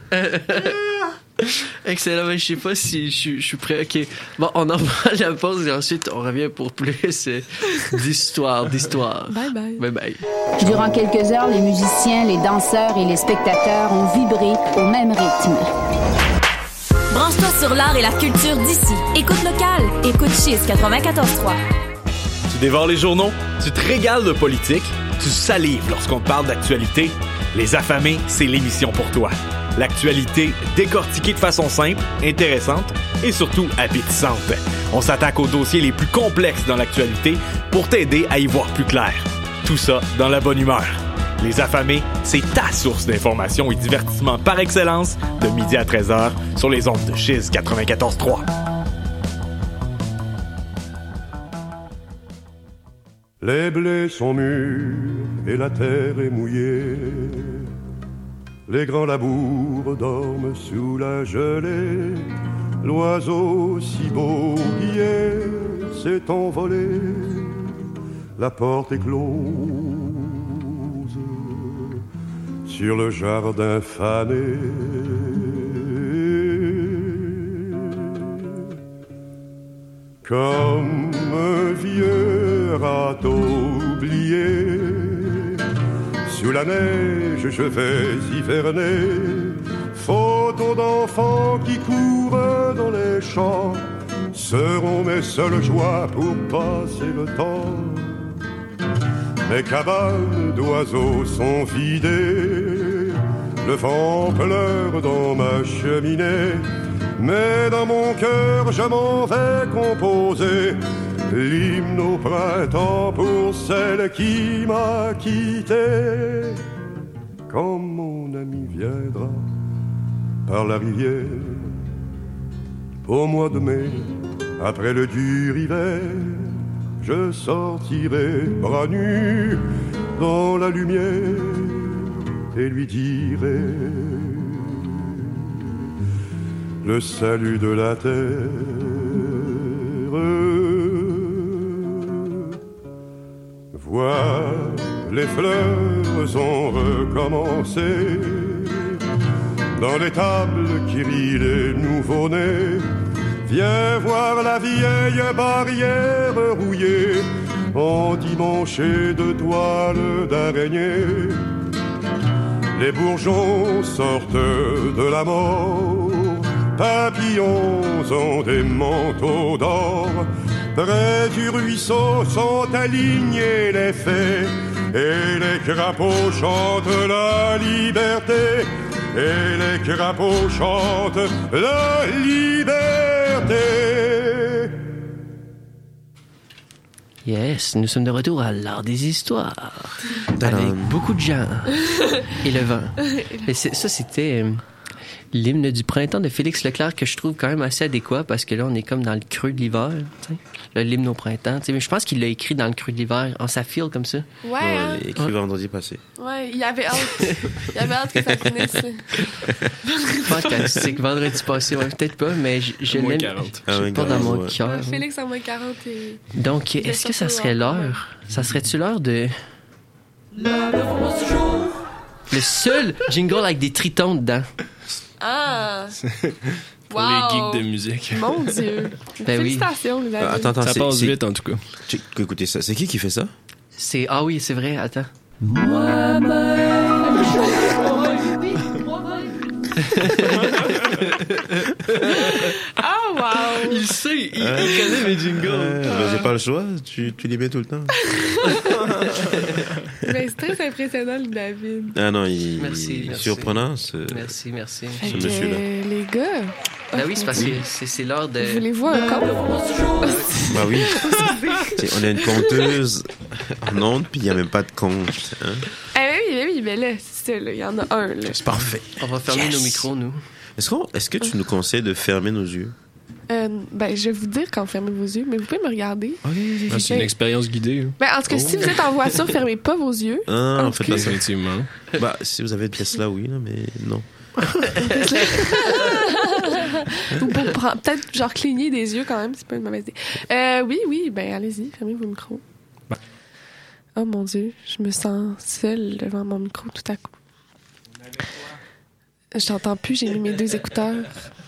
excellent. Mais je sais pas si je, suis- je suis prêt. OK. Bon, on en prend la pause et ensuite, on revient pour plus euh, d'histoire, d'histoire. Bye bye. Bye bye. Durant quelques heures, les musiciens, les danseurs et les spectateurs ont vibré au même rythme. Branche-toi sur l'art et la culture d'ici. Écoute locale. Écoute Chiz quatre-vingt-quatorze trois. Tu dévores les journaux, tu te régales de politique, tu salives lorsqu'on te parle d'actualité. Les Affamés, c'est l'émission pour toi. L'actualité décortiquée de façon simple, intéressante et surtout appétissante. On s'attaque aux dossiers les plus complexes dans l'actualité pour t'aider à y voir plus clair. Tout ça dans la bonne humeur. Les Affamés, c'est ta source d'information et divertissement par excellence de midi à treize heures sur les ondes de Chiz quatre-vingt-quatorze trois. Les blés sont mûrs et la terre est mouillée. Les grands labours dorment sous la gelée. L'oiseau si beau hier s'est envolé. La porte est close sur le jardin fané. Comme un vieux radeau oublié, sous la neige je vais hiverner. Photos d'enfants qui courent dans les champs seront mes seules joies pour passer le temps. Mes cabanes d'oiseaux sont vidées, le vent pleure dans ma cheminée. Mais dans mon cœur je m'en vais composer l'hymne au printemps pour celle qui m'a quitté. Quand mon ami viendra par la rivière au mois de mai, après le dur hiver, je sortirai bras nus dans la lumière et lui dirai le salut de la terre. Vois, les fleurs ont recommencé dans les tables qui rient les nouveau-nés. Viens voir la vieille barrière rouillée, endimanchée de toiles d'araignée. Les bourgeons sortent de la mort, papillons ont des manteaux d'or. Près du ruisseau sont alignés les fées, et les crapauds chantent la liberté. Et les crapauds chantent la liberté. Yes, nous sommes de retour à l'art des histoires. Tadam. Avec beaucoup de gens et le vent. Et c'est- ça, c'était euh, l'hymne du printemps de Félix Leclerc que je trouve quand même assez adéquat parce que là, on est comme dans le creux de l'hiver. Tu sais. Là, l'hymne au printemps. Tu sais, mais je pense qu'il l'a écrit dans le creux de l'hiver. En ça file comme ça. Ouais, Ouais, hein? écrit Ouais. vendredi passé. Ouais, il y avait hâte. Il y avait hâte que ça finisse. Fantastique. Vendredi passé, ouais, peut-être pas, mais je, je Moins l'aime. quarante. Je Ah, sais moins pas dans quarante, mon ouais. cœur. Félix en moins quarante et... Donc, est-ce que ça serait l'heure? Ça serait-tu l'heure de... Le seul jingle avec des tritons dedans. Ah! Pour Wow. les geeks de musique. Mon Dieu! Ben oui. Félicitations, les amis. Ah, attends, attends, Ça c'est- passe c'est- vite, en tout cas. Check- Écoutez ça. C'est qui qui fait ça? C'est... Ah oui, c'est vrai, attends. Oh, wow! Il sait, il, Euh, il connaît mes jingles. Euh, ben, j'ai pas le choix. Tu, tu les mets tout le temps. Ben, c'est très impressionnant, le David. Ah non, il Merci, il est merci. surprenant. Ce... Merci, merci. Ce Fait que, monsieur-là. euh, les gars, Ben oui, c'est parce que c'est, c'est l'heure de... voulez-vous un compte? Bah oui. T'sais, on a une compteuse en ondes, puis il n'y a même pas de compte. Hein? Ah oui, oui, oui, mais là, c'est ça, là, il y en a un, là. C'est parfait. On va fermer Yes. nos micros, nous. Est-ce, qu'on, est-ce que tu nous conseilles de fermer nos yeux? Euh, ben, je vais vous dire quand fermez vos yeux, mais vous pouvez me regarder. Okay, ah, c'est une expérience guidée. Ben, en tout cas, Oh. si vous êtes en voiture, fermez pas vos yeux. Ah, en, en fait, cas, là, ça... effectivement. Bah, si vous avez une Tesla, oui, là, mais non. Ou pour prendre, peut-être genre cligner des yeux quand même, c'est pas une mauvaise idée. Euh, oui, oui, ben allez-y, fermez vos micros. Ben. Oh mon Dieu, je me sens seule devant mon micro tout à coup. Je t'entends plus, j'ai mis mes deux écouteurs.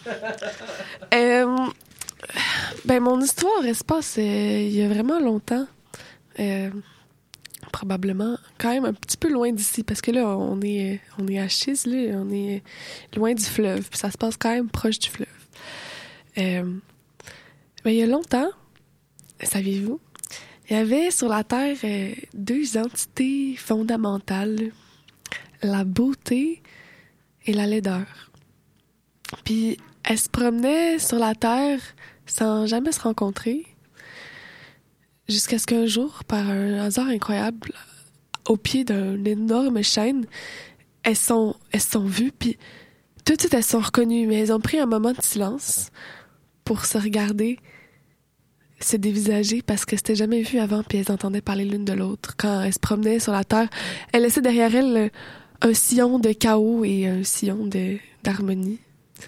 Euh, ben mon histoire, elle se passe euh, il y a vraiment longtemps. Euh, probablement quand même un petit peu loin d'ici parce que là on est on est à Chiz, là, on est loin du fleuve, puis ça se passe quand même proche du fleuve. Euh, ben, il y a longtemps, saviez-vous, il y avait sur la Terre euh, deux entités fondamentales, la beauté et la laideur. Puis elles se promenaient sur la Terre sans jamais se rencontrer. Jusqu'à ce qu'un jour, par un hasard incroyable, au pied d'une énorme chaîne, elles sont, elles se sont vues, puis tout de suite, elles se sont reconnues, mais elles ont pris un moment de silence pour se regarder, se dévisager, parce que c'était jamais vu avant, puis elles entendaient parler l'une de l'autre. Quand elles se promenaient sur la Terre, elles laissaient derrière elles un sillon de chaos et un sillon de, d'harmonie.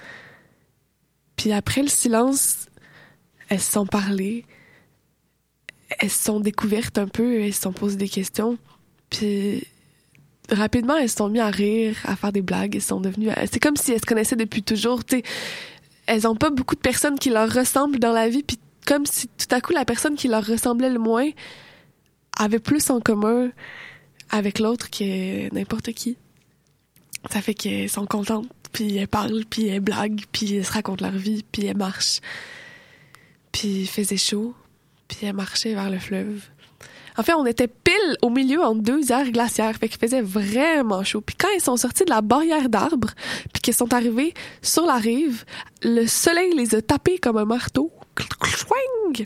Puis après le silence, elles se sont parlées, elles se sont découvertes un peu, elles se sont posées des questions, puis rapidement, elles se sont mises à rire, à faire des blagues, elles sont devenues... C'est comme si elles se connaissaient depuis toujours, tu sais. Elles ont pas beaucoup de personnes qui leur ressemblent dans la vie, puis comme si tout à coup, la personne qui leur ressemblait le moins avait plus en commun avec l'autre que n'importe qui. Ça fait qu'elles sont contentes, puis elles parlent, puis elles blaguent, puis elles se racontent leur vie, puis elles marchent. Puis il faisait chaud, puis elles marchaient vers le fleuve. En fait, on était pile au milieu entre deux aires glaciaires, fait qu'il faisait vraiment chaud. Puis quand ils sont sortis de la barrière d'arbres, puis qu'ils sont arrivés sur la rive, le soleil les a tapés comme un marteau. Puis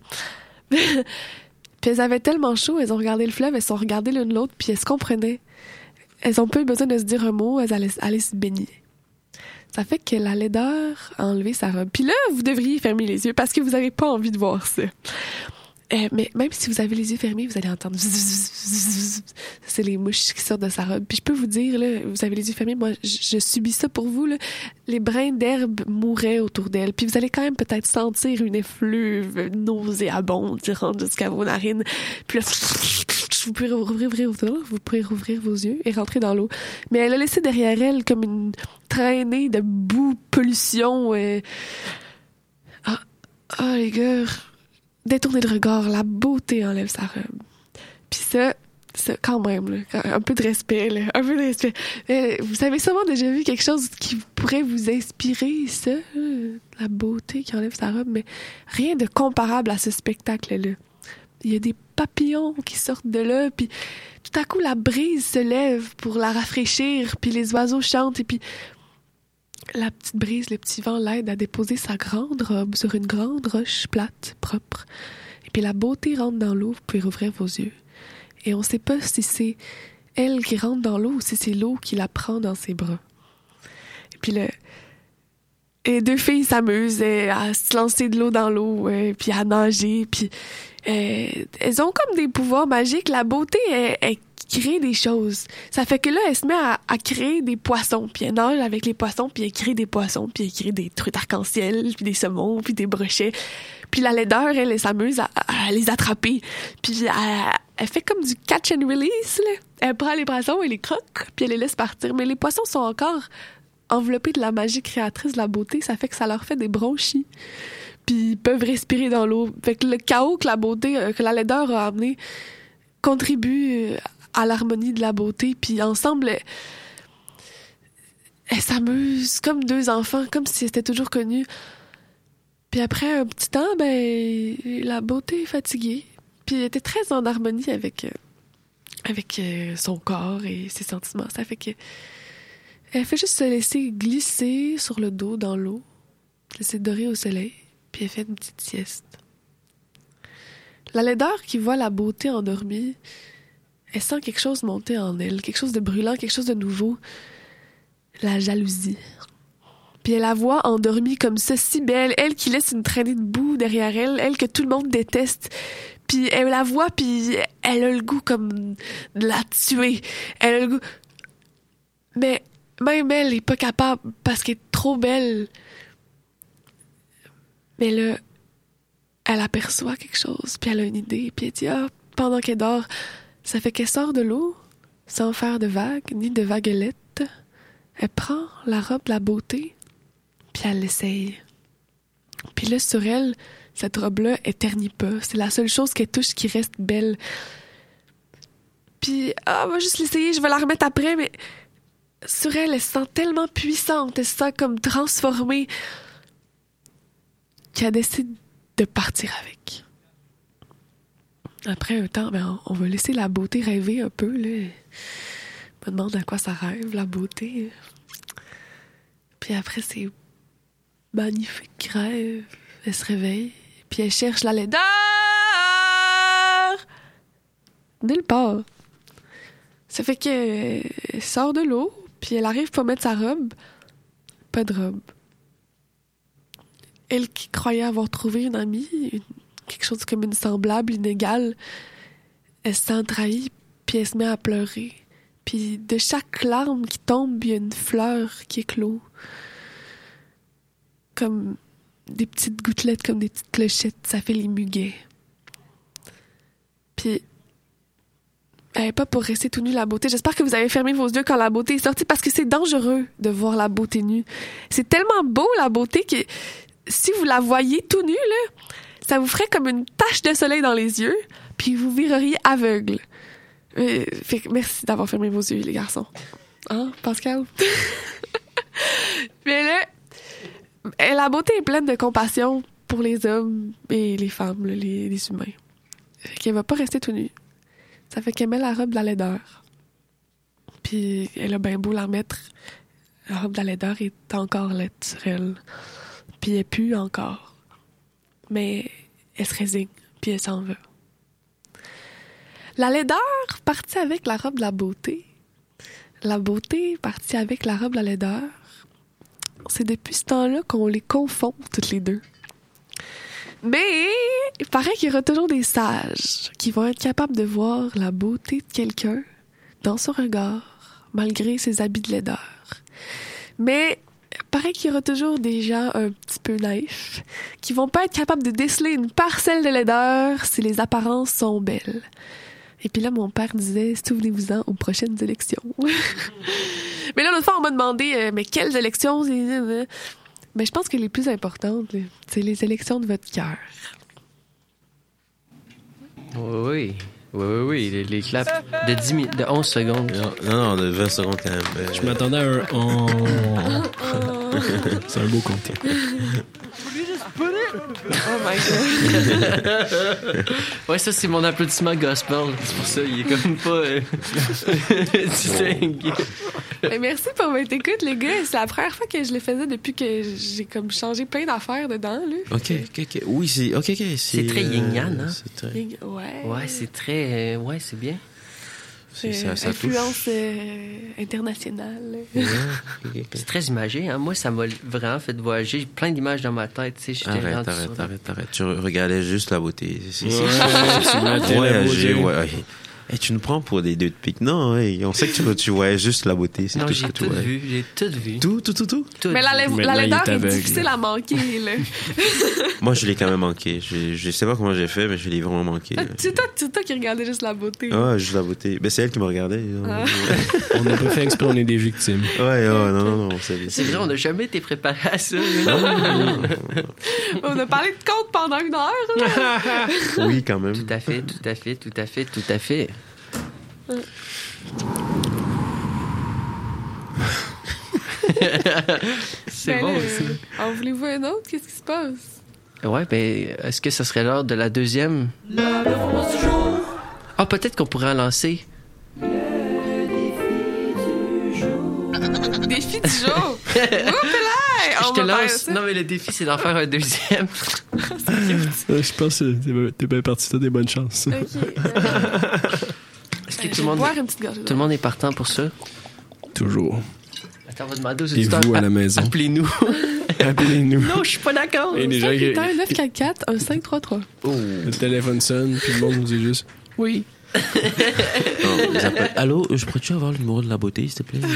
elles avaient tellement chaud, elles ont regardé le fleuve, elles se sont regardées l'une l'autre, puis elles se comprenaient. Elles ont pas eu besoin de se dire un mot, elles allaient, allaient se baigner. Ça fait que la laideur a enlevé sa robe. Puis là, vous devriez fermer les yeux parce que vous n'avez pas envie de voir ça. Euh, mais même si vous avez les yeux fermés, vous allez entendre... C'est les mouches qui sortent de sa robe. Puis je peux vous dire, là, vous avez les yeux fermés, moi, je, je subis ça pour vous. Là. Les brins d'herbe mouraient autour d'elle. Puis vous allez quand même peut-être sentir une effluve nauséabonde qui rentre jusqu'à vos narines. Puis là, vous pourrez rouvrir, ouvrir, ouvrir, vous pourrez rouvrir vos yeux et rentrer dans l'eau. Mais elle a laissé derrière elle comme une traînée de boue, pollution. Et... Ah, oh, les gars... Détourner le regard, la beauté enlève sa robe. Puis ça, ça quand même, là, un peu de respect, là, un peu de respect. Mais vous avez sûrement déjà vu quelque chose qui pourrait vous inspirer, ça, là, la beauté qui enlève sa robe, mais rien de comparable à ce spectacle-là. Il y a des papillons qui sortent de là, puis tout à coup, la brise se lève pour la rafraîchir, puis les oiseaux chantent, et puis la petite brise, le petit vent l'aide à déposer sa grande robe sur une grande roche plate, propre. Et puis la beauté rentre dans l'eau, vous pouvez rouvrir vos yeux. Et on ne sait pas si c'est elle qui rentre dans l'eau ou si c'est l'eau qui la prend dans ses bras. Et puis le... Et deux filles s'amusent à se lancer de l'eau dans l'eau, et puis à nager, puis euh, elles ont comme des pouvoirs magiques. La beauté, elle, elle crée des choses. Ça fait que là, elle se met à, à créer des poissons, puis elle nage avec les poissons, puis elle crée des poissons, puis elle crée des trucs arc-en-ciel, puis des saumons, puis des brochets. Puis la laideur, elle, elle s'amuse à, à les attraper. Puis elle, elle fait comme du catch and release, là. Elle prend les poissons, elle les croque, puis elle les laisse partir. Mais les poissons sont encore enveloppés de la magie créatrice de la beauté. Ça fait que ça leur fait des bronchies. Puis ils peuvent respirer dans l'eau. Fait que le chaos que la beauté, que la laideur a amené contribue à l'harmonie de la beauté, puis ensemble, elles, elles s'amusent comme deux enfants, comme si elles étaient toujours connues. Puis après un petit temps, ben la beauté est fatiguée, puis elle était très en harmonie avec, euh, avec euh, son corps et ses sentiments. Ça fait que elle fait juste se laisser glisser sur le dos dans l'eau, se laisser dorer au soleil, puis elle fait une petite sieste. La laideur qui voit la beauté endormie, elle sent quelque chose monter en elle, quelque chose de brûlant, quelque chose de nouveau. La jalousie. Puis elle la voit endormie comme ça, si belle. Elle qui laisse une traînée de boue derrière elle. Elle que tout le monde déteste. Puis elle la voit, puis elle a le goût comme de la tuer. Elle a le goût... Mais même elle est pas capable parce qu'elle est trop belle. Mais là, elle aperçoit quelque chose, puis elle a une idée. Puis elle dit, ah, pendant qu'elle dort, ça fait qu'elle sort de l'eau sans faire de vagues, ni de vaguelettes. Elle prend la robe de la beauté, puis elle l'essaye. Puis là, sur elle, cette robe-là, elle ternit pas. C'est la seule chose qu'elle touche qui reste belle. Puis, ah, on va juste l'essayer, je vais la remettre après, mais sur elle, elle se sent tellement puissante, elle se sent comme transformée, qu'elle décide de partir avec. Après un temps, ben, on va laisser la beauté rêver un peu, là. Je me demande à quoi ça rêve, la beauté. Puis après, c'est magnifique rêve. Elle se réveille, puis elle cherche la laideur. Nulle part. Ça fait qu'elle sort de l'eau, puis elle arrive pour mettre sa robe. Pas de robe. Elle qui croyait avoir trouvé une amie, une, quelque chose comme une semblable, une égale, elle se sent trahie, puis elle se met à pleurer. Puis de chaque larme qui tombe, il y a une fleur qui éclot. Comme des petites gouttelettes, comme des petites clochettes. Ça fait les muguets. Puis elle n'est pas pour rester tout nue, la beauté. J'espère que vous avez fermé vos yeux quand la beauté est sortie, parce que c'est dangereux de voir la beauté nue. C'est tellement beau, la beauté, que si vous la voyez tout nue, là, ça vous ferait comme une tache de soleil dans les yeux, puis vous vireriez aveugle. Euh, fait que merci d'avoir fermé vos yeux, les garçons. Hein, Pascal? Mais là, la beauté est pleine de compassion pour les hommes et les femmes, là, les, les humains. Fait qu'elle va pas rester tout nue. Ça fait qu'elle met la robe de la laideur. Puis elle a bien beau la mettre, la robe de la laideur est encore laide sur elle. Puis elle pue encore. Mais elle se résigne, puis elle s'en va. La laideur partit avec la robe de la beauté. La beauté partit avec la robe de la laideur. C'est depuis ce temps-là qu'on les confond toutes les deux. Mais il paraît qu'il y aura toujours des sages qui vont être capables de voir la beauté de quelqu'un dans son regard, malgré ses habits de laideur. Mais il paraît qu'il y aura toujours des gens un petit peu naïfs qui vont pas être capables de déceler une parcelle de laideur si les apparences sont belles. Et puis là, mon père disait, souvenez-vous-en aux prochaines élections. Mais là, l'autre fois, on m'a demandé, euh, mais quelles élections? Mais je pense que les plus importantes, c'est les élections de votre cœur. Oui, oui, oui, oui, les, les claps de, dix mi- de onze secondes. Non, non, de vingt secondes quand même. Euh... Je m'attendais à un... Oh. C'est un beau compte. Oh my God. Ouais, ça, c'est mon applaudissement gospel. C'est pour ça, il est comme pas euh... distingué. Mais merci pour votre écoute, les gars. C'est la première fois que je le faisais depuis que j'ai comme changé plein d'affaires dedans, là. OK, OK, OK. Oui, c'est... OK, OK. C'est, c'est très yin-yang, hein? C'est très... Ouais. Ouais, c'est très... Euh, ouais, c'est bien. C'est, ça, ça influence euh, internationale. Ouais, okay, okay. C'est très imagé. Hein? Moi, ça m'a vraiment fait voyager. J'ai plein d'images dans ma tête. Tu sais, arrête, arrête, arrête, arrête, arrête. Tu regardais juste la beauté. C'est, c'est, ouais, c'est, c'est, tu voyageais, ouais. Hey, tu nous prends pour des deux de pique. Non, hey, on sait que tu, tu voyais juste la beauté. C'est non, tout j'ai ce que tout tu vois. vu. J'ai tout vu. Tout, tout, tout, tout. tout Mais la, la, la laideur est, est difficile à manquer, là. Moi, je l'ai quand même manqué. Je, je sais pas comment j'ai fait, mais je l'ai vraiment manqué. C'est toi, c'est toi qui regardais juste la beauté. Ah, ouais, juste la beauté. Ben, c'est elle qui me regardait. Ah. On n'a pas fait exprès, on est des victimes. Ouais, ouais, non, non, non. C'est, c'est vrai, on n'a jamais été préparé à ça. Non, non, non, non. On a parlé de compte pendant une heure, là. Oui, quand même. Tout à fait, tout à fait, tout à fait, tout à fait. C'est ben bon là, aussi. En voulez-vous un autre? Qu'est-ce qui se passe? Ouais, ben, est-ce que ça serait l'heure de la deuxième? Ah, peut-être qu'on pourrait en lancer. Défi du jour! Je te lance. Non, mais le défi, c'est d'en faire un deuxième. Je pense que t'es, t'es bien parti, t'as des bonnes chances. OK. Est-ce que tout le monde, tout le monde est partant pour ça? Toujours. Attends, on va demander aux Et auditeurs. vous, à la maison. Appelez-nous. Appelez-nous. Non, je suis pas d'accord. Et les gens qui... un neuf quatre quatre un cinq trois trois. Oh. Le téléphone sonne, puis le monde nous dit juste... Oui. Non, ils appellent. Allô, je pourrais-tu avoir le numéro de la beauté, s'il te plaît?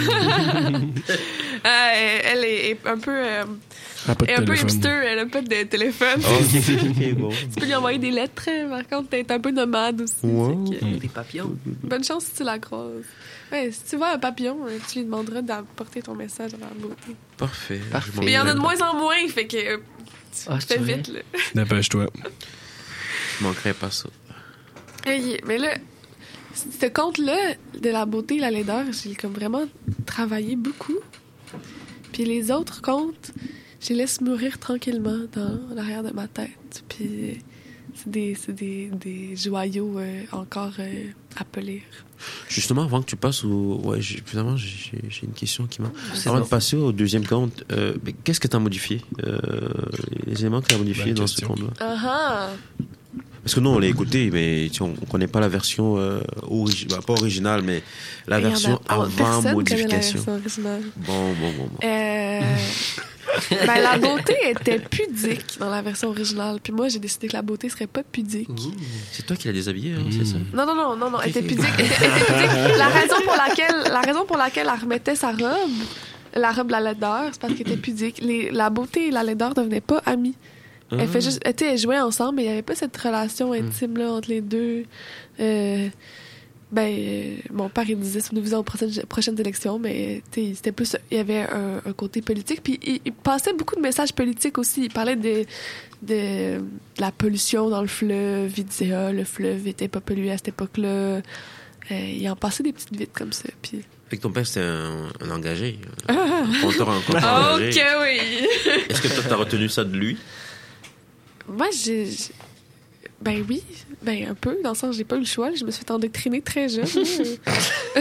Euh, elle est, est un peu, euh, Elle a pas de est un peu téléphone. hipster, elle a pas de téléphone. Oh, ok, bon. Tu peux lui envoyer des lettres, hein, par contre, t'es un peu nomade aussi. Wow. fait que- Des papillons. Bonne chance si tu la croises. Ouais, si tu vois un papillon, euh, tu lui demanderas d'apporter ton message à la beauté. Parfait. Parfait. je m'en Mais il y en a de vais. moins en moins, fait que euh, tu Ah, fais c'est vrai? vite, là. Dépêche-toi. Je manquerai pas ça. Hey, mais là, ce compte-là de la beauté et la laideur, j'ai comme vraiment travaillé beaucoup. Puis les autres comptes, je les laisse mourir tranquillement dans l'arrière de ma tête. Puis c'est des, c'est des, des joyaux euh, encore euh, à polir. Justement, avant que tu passes au. Ouais, j'ai- finalement, j'ai j'ai une question qui m'a. C'est Avant bon. de passer au deuxième compte, euh, mais qu'est-ce que tu as modifié euh, Les éléments que tu as modifiés Bonne dans question. ce compte-là? Ah ah! Parce que nous, on l'a écouté, mais tu sais, on ne connaît pas la version. Euh, origi- bah, pas originale, mais la Il y en a version pas- avant personne connaît la modification. version originale. Bon, bon, bon. bon. Euh, ben, la beauté était pudique dans la version originale. Puis moi, j'ai décidé que la beauté serait pas pudique. C'est toi qui l'as déshabillé, hein, c'est ça? Non, non, non, non, non, elle était pudique. Elle était pudique. La raison pour laquelle, la raison pour laquelle elle remettait sa robe, la robe de la laideur, c'est parce qu'elle était pudique. Les, la beauté et la laideur devenaient pas amies. Elle fait juste, elle, tu sais, elle jouait ensemble, mais il y avait pas cette relation intime là entre les deux. Euh, ben, euh, mon père il disait souvenez-vous aux prochaines, prochaines élections, mais tu sais, c'était plus, il y avait un, un côté politique, puis il, il passait beaucoup de messages politiques aussi. Il parlait de, de, de la pollution dans le fleuve. Il disait ah, le fleuve était pas pollué à cette époque-là. Euh, il en passait des petites vites comme ça. Puis Fait que ton père, c'était un, un engagé. Un compteur, un compteur ah, engagé. ok, oui. Est-ce que toi, t'as retenu ça de lui? Moi, j'ai. j'ai- Ben oui, ben un peu, dans le sens, j'ai pas eu le choix. Je me suis fait endoctriner très jeune. là.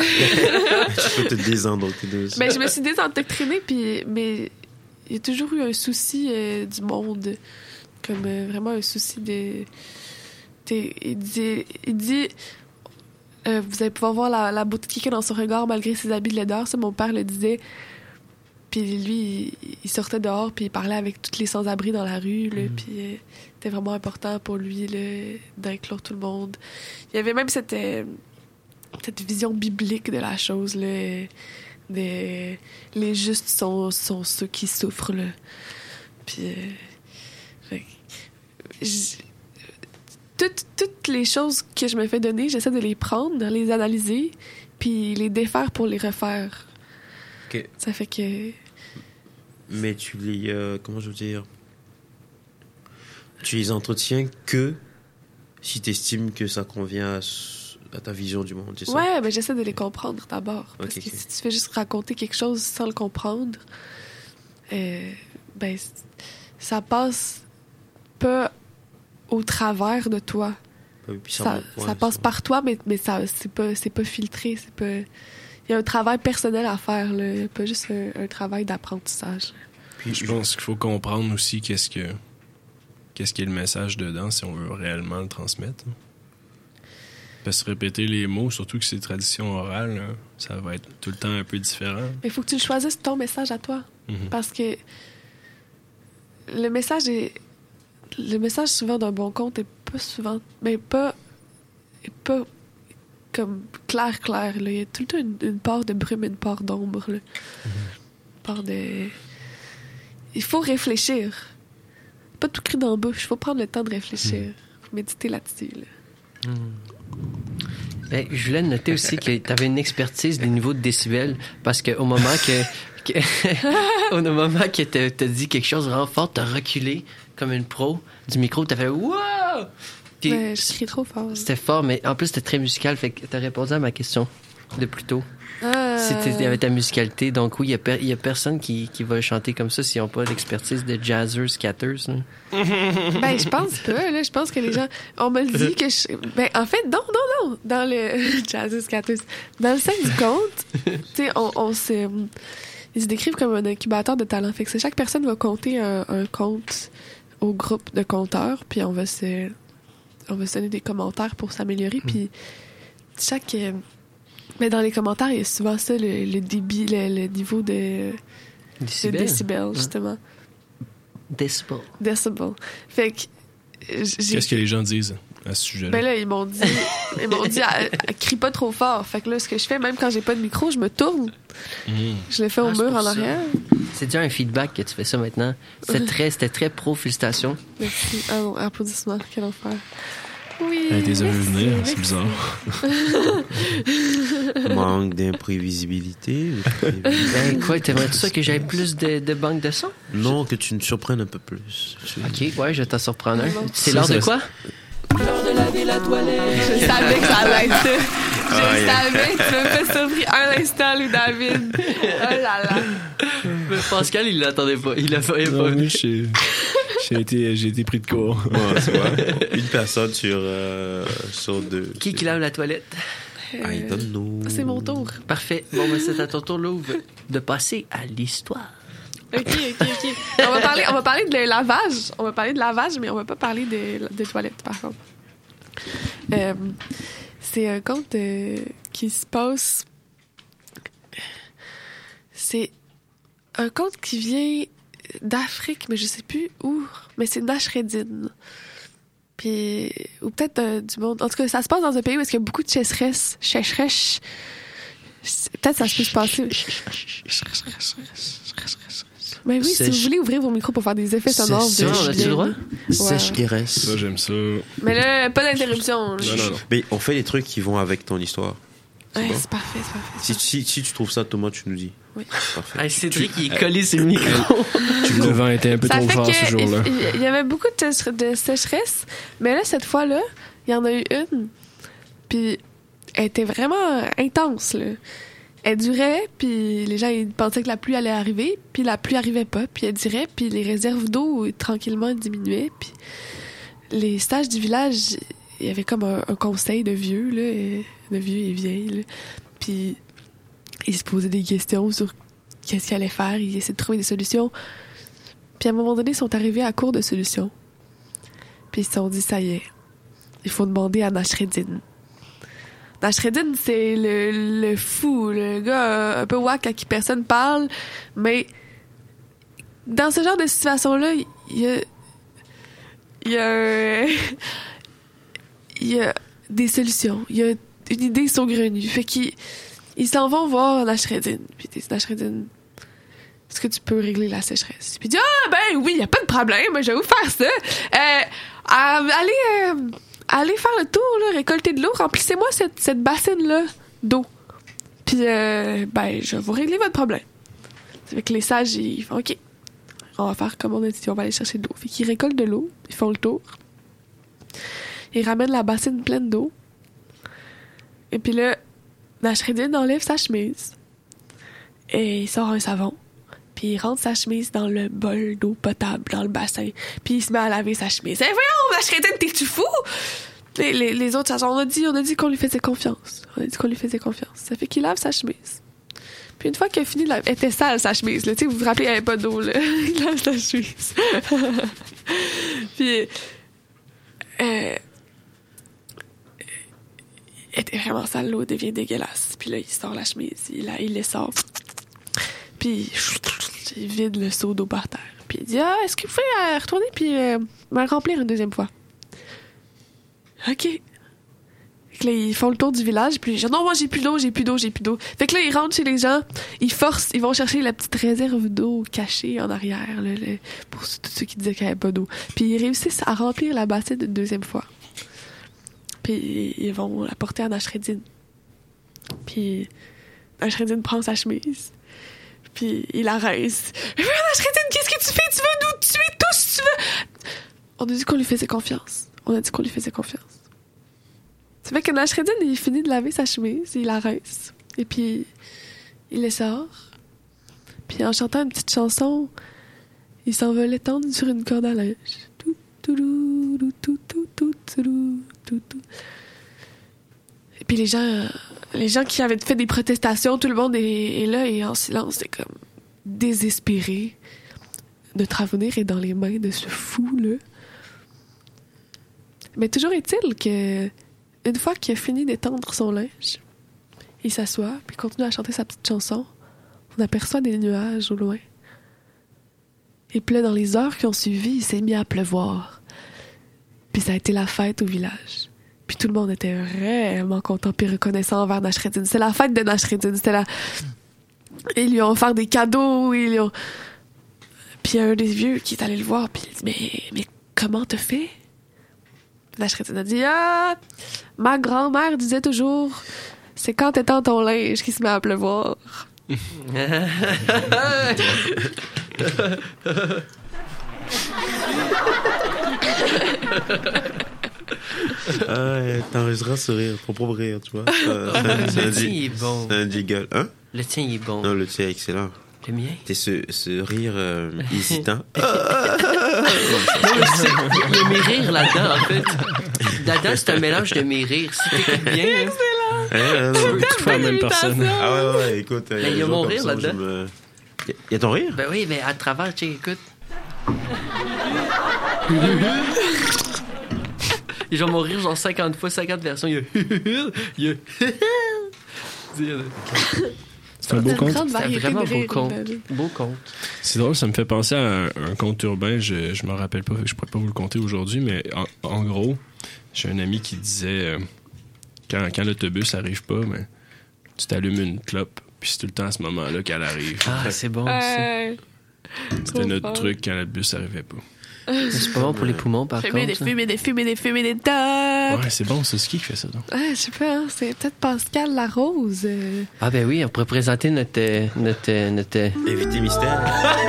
Tu peux te désendoctriner aussi. Ben, je me suis désendoctrinée, puis, mais il y a toujours eu un souci euh, du monde. Comme euh, vraiment un souci de. t'sais, Il dit. Il dit euh, vous allez pouvoir voir la, la beauté de quelqu'un dans son regard malgré ses habits de laideur. Ça, mon père le disait. Puis lui, il, il sortait dehors, puis il parlait avec tous les sans-abri dans la rue, là, puis euh, c'était vraiment important pour lui là, d'inclure tout le monde. Il y avait même cette, euh, cette vision biblique de la chose, là, de, les justes sont, sont ceux qui souffrent. Là. Puis, euh, fait que, j'- toutes, toutes les choses que je me fais donner, j'essaie de les prendre, de les analyser, puis les défaire pour les refaire. Ok. Ça fait que... Mais tu les... euh, comment je veux dire? Tu les entretiens que si tu estimes que ça convient à, s- à ta vision du monde, c'est ça? Ouais, mais j'essaie de les comprendre d'abord. Parce Ok, que ok. si tu fais juste raconter quelque chose sans le comprendre, euh, ben, c- ça passe pas au travers de toi. Ah oui, puis ça Ça, monte, ouais, ça passe ça- par toi, mais, mais ça, c'est pas, c'est pas filtré. C'est pas... Il y a un travail personnel à faire, là. Il y a pas juste un, un travail d'apprentissage. Puis je pense qu'il faut comprendre aussi qu'est-ce que qu'est-ce qui est le message dedans si on veut réellement le transmettre. Parce que répéter les mots, surtout que c'est tradition orale, là, ça va être tout le temps un peu différent. Mais il faut que tu le choisisses ton message à toi. Mhm. Parce que le message est. Le message souvent d'un bon conte est pas souvent. Mais pas. Est pas comme clair, clair. Là. Il y a tout le temps une, une part de brume et une part d'ombre. Là. Une part de. Il faut réfléchir. Pas tout cru dans la bouche. Il faut prendre le temps de réfléchir. Faut méditer là-dessus. Là. Ben, je voulais noter aussi que tu avais une expertise des niveaux de décibels parce qu'au moment que, que au moment que t'as t'as dit quelque chose vraiment fort, t'as reculé comme une pro du micro, t'as fait wow! Puis Ouais, je crie trop fort. c'était fort, mais en plus c'était très musical, fait que t'as répondu à ma question de plus tôt. Euh, C'était il y avait ta musicalité, donc oui, il y a, per- il y a personne qui, qui va chanter comme ça s'ils n'ont pas l'expertise de jazzers, scatters. Là. Ben, je pense pas, là. Je pense que les gens. On me le dit que je. Ben, en fait, non, non, non. Dans le. Jazz Scatters. Dans le sac du conte, tu sais, on, on se. Ils se décrivent comme un incubateur de talent. Fait que c'est chaque personne va compter un, un conte au groupe de compteurs, puis on va se. On va se donner des commentaires pour s'améliorer, puis chaque. euh, Mais dans les commentaires, il y a souvent ça, le, le débit, le, le niveau de décibels, de décibels justement. Décibels. Décibels. Fait que j'ai... Qu'est-ce que les gens disent à ce sujet-là? Ben là, ils m'ont dit, ils m'ont dit, elle, elle crie pas trop fort. Fait que là, ce que je fais, même quand j'ai pas de micro, je me tourne. Mmh. Je le fais au ah, mur en arrière. C'est déjà un feedback que tu fais ça maintenant. C'était très, c'était très pro, félicitations. Merci. Ah non, applaudissements, quel enfer. Oui. Elle t'es vu venir, c'est bizarre. Manque d'imprévisibilité. Ben quoi, t'aimerais ça que j'aie plus de, de banques de son? Non, que tu me surprennes un peu plus. Ok, ouais, je vais t'en surprendre un. C'est l'heure de quoi? L'heure de laver la toilette. Je savais que ça allait être ça. Je ah, yeah. savais que tu me fais surpris un instant, lui, David. Oh là là. Mais Pascal, il l'attendait pas. Il l'a pas, non, pas vu. J'ai, j'ai, été, j'ai été pris de court. Ouais, c'est vrai. Une personne sur, euh, sur deux. Qui qui lave la toilette? Euh, I don't know. C'est mon tour. Parfait. Bon, ben, c'est à ton tour, Louve, de passer à l'histoire. OK, OK, OK. On va parler, on va parler de lavage. On va parler de lavage, mais on va pas parler de, de toilettes, par contre. Euh, c'est un conte euh, qui se passe... C'est un conte qui vient d'Afrique, mais je sais plus où. Mais c'est Nashreddin. Puis... Ou peut-être euh, du monde... En tout cas, ça se passe dans un pays où il y a beaucoup de sécheresse. Sécheresse. Peut-être ça se peut se passer... Mais oui, Sèche. Si vous voulez ouvrir vos micros pour faire des effets sonores, C'est ça, on a-tu le droit? Sèche qui reste. Ça, j'aime ça. Mais là, pas d'interruption. Non, non, non. Mais on fait les trucs qui vont avec ton histoire. C'est, ouais, bon? c'est parfait, c'est parfait. Si, si, si tu trouves ça, Thomas, tu nous dis. Oui. Parfait. Hey, Cédric, il est collé sur le micro. Le vent était un peu ça trop fort ce jour-là. Il y avait beaucoup de, de sécheresse, mais là, cette fois-là, il y en a eu une. Puis, elle était vraiment intense, là. Elle durait, puis les gens ils pensaient que la pluie allait arriver, puis la pluie arrivait pas, puis elle durait, puis les réserves d'eau tranquillement diminuaient, puis les sages du village, il y avait comme un, un conseil de vieux, là, de vieux et vieilles, là. Puis ils se posaient des questions sur qu'est-ce qu'ils allaient faire, ils essayaient de trouver des solutions. Puis à un moment donné, ils sont arrivés à court de solutions. Puis ils se sont dit, ça y est, il faut demander à Nashreddin. Nashreddin, c'est le, le fou, le gars un peu wack à qui personne parle, mais dans ce genre de situation-là, il y a, il y a, il y a des solutions, il y a une idée saugrenue. Fait qu'ils ils s'en vont voir Nashreddin. Puis ils disent, Nashreddin, est-ce que tu peux régler la sécheresse? Puis il dit, ah ben oui, il y a pas de problème, je vais vous faire ça. Euh, allez... Euh, Allez faire le tour, là, récolter de l'eau, remplissez-moi cette, cette bassine-là d'eau. Puis, euh, ben, je vais vous régler votre problème. Fait que les sages, ils font, OK, on va faire comme on a dit, on va aller chercher de l'eau. Fait qu'ils récoltent de l'eau, ils font le tour. Ils ramènent la bassine pleine d'eau. Et puis là, Nashreddin enlève sa chemise. Et il sort un savon. Puis il rentre sa chemise dans le bol d'eau potable, dans le bassin. Puis il se met à laver sa chemise. Eh hey, voyons, Nashreddin, t'es-tu fou? Les, les, les autres, on a dit, on a dit qu'on lui faisait confiance. On a dit qu'on lui faisait confiance. Ça fait qu'il lave sa chemise. Puis une fois qu'il a fini de laver... Elle était sale, sa chemise, là. Tu sais, vous vous rappelez, il n'y avait pas d'eau, là. Il lave sa chemise. Puis... Euh... Elle était vraiment sale, l'eau devient dégueulasse. Puis là, il sort la chemise. Il, il les sort... Puis il vide le seau d'eau par terre. Puis il dit, ah, est-ce que vous pouvez euh, retourner puis euh, me le remplir une deuxième fois? OK. Fait que là, ils font le tour du village, puis ils disent, non, moi, j'ai plus d'eau, j'ai plus d'eau, j'ai plus d'eau. Fait que là, ils rentrent chez les gens, ils forcent, ils vont chercher la petite réserve d'eau cachée en arrière, là, là, pour tous ceux qui disaient qu'il n'y avait pas d'eau. Puis ils réussissent à remplir la bassine une deuxième fois. Puis ils vont la porter à Nashreddin. Puis Nashreddin prend sa chemise. Puis il la rince. Mais Nashreddin, qu'est-ce que tu fais? Tu veux nous tuer tous? Tu veux... On a dit qu'on lui faisait confiance. On a dit qu'on lui faisait confiance. Ça fait que Nashreddin, il finit de laver sa chemise, il la rince. Et puis, il les sort. Puis en chantant une petite chanson, il s'en va l'étendre sur une corde à linge. Tout, tout, tout, tout, tout, tout, tout, tout, tout. Et puis les gens... Les gens qui avaient fait des protestations, tout le monde est, est là et en silence, c'est comme désespéré. Notre avenir est dans les mains de ce fou-là. Mais toujours est-il que une fois qu'il a fini d'étendre son linge, il il s'assoit, puis continue à chanter sa petite chanson. On aperçoit des nuages au loin. Et puis là, dans les heures qui ont suivi, il s'est mis à pleuvoir. Puis ça a été la fête au village. Puis tout le monde était vraiment content puis reconnaissant envers Nashreddin. C'est la fête de Nashreddin. C'était la... Ils lui ont offert des cadeaux. Ils lui ont... Puis il y a un des vieux qui est allé le voir, puis il dit « Mais, mais comment t'as fait? » Nashreddin a dit « Ah, ma grand-mère disait toujours, c'est quand t'étends ton linge qu'il se met à pleuvoir. » Ah, t'enregistreras ce rire, ton propre rire, tu vois. Euh, c'est un, le tien, il est bon. C'est un jiggle. Hein? Le tien, il est bon. Non, le tien est excellent. Le mien? T'es ce, ce rire euh, hésitant. Non, il y a mes rires là-dedans, en fait. Là-dedans, c'est un mélange de mes rires. Si t'écoutes bien... Excellent! Hein, tu veux que tu fasses la même personne. Ah ouais, ouais, écoute. Il y a, y a mon rire ça, là-dedans. Me... Il y a ton rire? Ben oui, mais à travers, tu sais, écoute. Et genre mon rire, genre cinquante fois, cinquante versions. Il y a... Il y a... C'est un beau conte. C'est vraiment beau conte. Beau conte. C'est drôle, ça me fait penser à un, un conte urbain. Je, je m'en rappelle pas, je pourrais pas vous le conter aujourd'hui, mais en, en gros, j'ai un ami qui disait euh, quand, quand l'autobus arrive pas, mais tu t'allumes une clope, puis c'est tout le temps à ce moment-là qu'elle arrive. Ah, c'est bon, euh, C'était notre truc quand le bus arrivait pas. C'est pas bon pour les poumons, par fumer contre. Fumer des fumer des fumer des fumer des tops. Ouais, c'est bon, c'est ce qui fait ça, donc. Ah, je sais pas, hein, c'est peut-être Pascal Larose. Euh... Ah ben oui, on pourrait présenter notre... notre, notre... Invité mystère.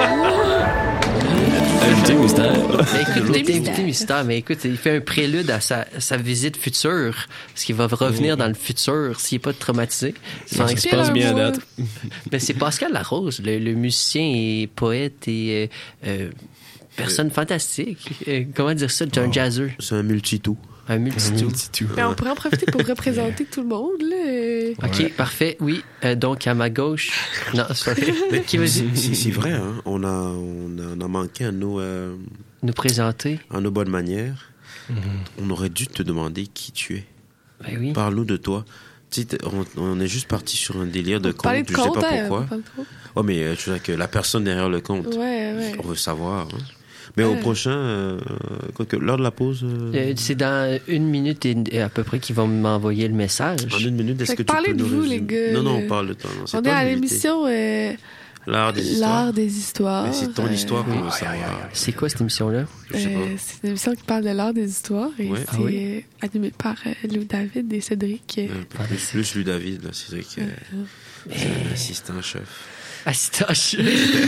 Invité mystère. Mais écoute, notre invité mystère, mais écoute, il fait un prélude à sa, sa visite future, parce qu'il va revenir dans le futur s'il n'est pas traumatisé. Ça se passe bien à date. Mais c'est Pascal Larose, le, le musicien et poète et... Euh, euh, personne fantastique. Euh, comment dire ça? C'est un jazzeux. C'est un multitou. Un multitou. Mais on pourrait en profiter pour représenter tout le monde, là. OK, Ouais. parfait. Oui. Euh, donc, à ma gauche... Non, c'est pas Mais Qui vas-y? c'est, c'est vrai, hein? On a, on a, on a manqué à nos... Euh, Nous présenter. à nos bonnes manières. Mm-hmm. On aurait dû te demander qui tu es. Ben oui. Parle-nous de toi. Tu sais, on, on est juste parti sur un délire de Parler compte. de Je sais compte, pas hein, pourquoi. on parle trop. Oh, mais euh, tu vois que la personne derrière le compte. Ouais, ouais. On veut savoir. Hein? Mais Ouais. au prochain, euh, quoi que, lors de la pause. Euh... Euh, c'est dans une minute et, et à peu près qu'ils vont m'envoyer le message. En une minute, est-ce Fait que que tu parlez peux de nous vous, résumer? les gars, Non, non, le- on parle de toi. Non, c'est On est toi à l'invité. l'émission euh, L'art des histoires. L'art des histoires. Mais c'est ton Euh, histoire qu'on veut savoir. C'est quoi cette émission-là? Je sais Euh, pas. c'est une émission qui parle de l'art des histoires et Ouais. c'est Ah oui? euh, animé par euh, Lou David et Cédric. euh, Un peu plus, plus lui, David, là, c'est vrai que c'est un assistant chef. Assistant chef.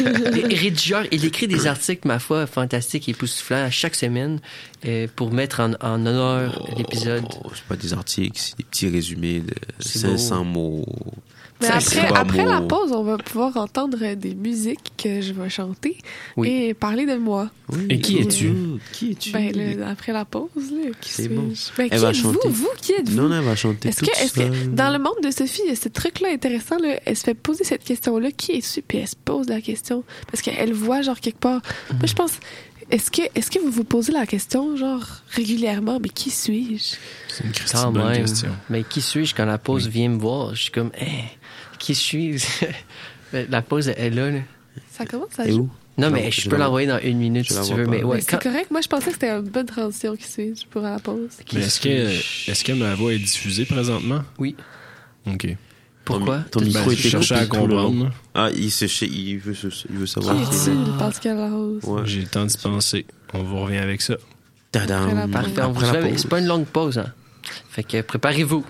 Et rédigeur, il écrit des articles, ma foi, fantastiques et époustouflants chaque semaine euh, pour mettre en, en honneur l'épisode. Oh, c'est pas des articles, c'est des petits résumés de C'est cinq cents mots. Mais Ça, après, c'est pas après beau. la pause, on va pouvoir entendre des musiques que je vais chanter Oui. et parler de moi. Oui. Et qui es-tu? Oh, Qui es-tu? Ben, le- après la pause, là, qui C'est suis-je? bon. Ben, Elle qui va êtes-vous? chanter. Vous, qui êtes-vous? Non, non, elle va chanter Est-ce toute que, est-ce que seule. dans le monde de Sophie, il y a ce truc-là intéressant, là, elle se fait poser cette question-là, qui es-tu? Puis elle se pose la question. Parce qu'elle voit, genre, quelque part. Moi, je pense, est-ce que, est-ce que vous vous posez la question, genre, régulièrement, mais qui suis-je? C'est une Christy Quand bonne même. question. Mais qui suis-je quand la pause vient me voir? Je suis comme, hey, qui suis-je? Mais la pause est là, là. Ça commence à Et jouer. où? Non, Je mais la- je je peux la- l'envoyer dans une minute je si la tu vois veux. pas. Mais ouais, Mais c'est quand- correct. Moi, je pensais que c'était une bonne transition, qui suis-je, pour la pause. Mais est-ce que, est-ce que ma voix est diffusée présentement? Oui. OK. Pourquoi? Ton Ben, micro je était cherchais à coupé tout le long. comprendre. Ah, il, se, il, veut, se- il veut Qui savoir qui es-tu, il est. le Pascal Larose? Ouais. J'ai le temps d'y penser. On vous revient avec ça. Tadam. Après la pause. Parfait, on vous Après la fait- pause. c'est pas une longue pause, hein. Fait que préparez-vous.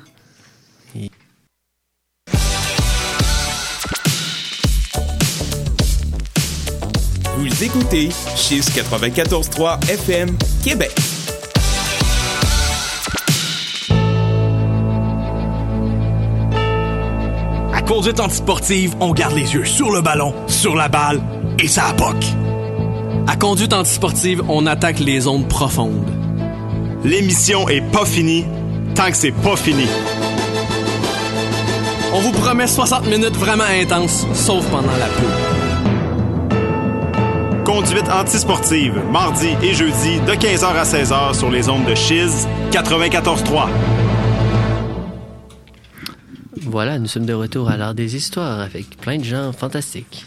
Vous écoutez Chiz quatre-vingt-quatorze trois F M Québec. À Conduite Antisportive, on garde les yeux sur le ballon, sur la balle et ça appoque. À Conduite Antisportive, on attaque les zones profondes. L'émission est pas finie tant que c'est pas fini. On vous promet soixante minutes vraiment intenses, sauf pendant la pub. Conduite Antisportive, mardi et jeudi de quinze heures à seize heures sur les ondes de Chiz quatre-vingt-quatorze trois. Voilà, nous sommes de retour à l'art des histoires avec plein de gens fantastiques.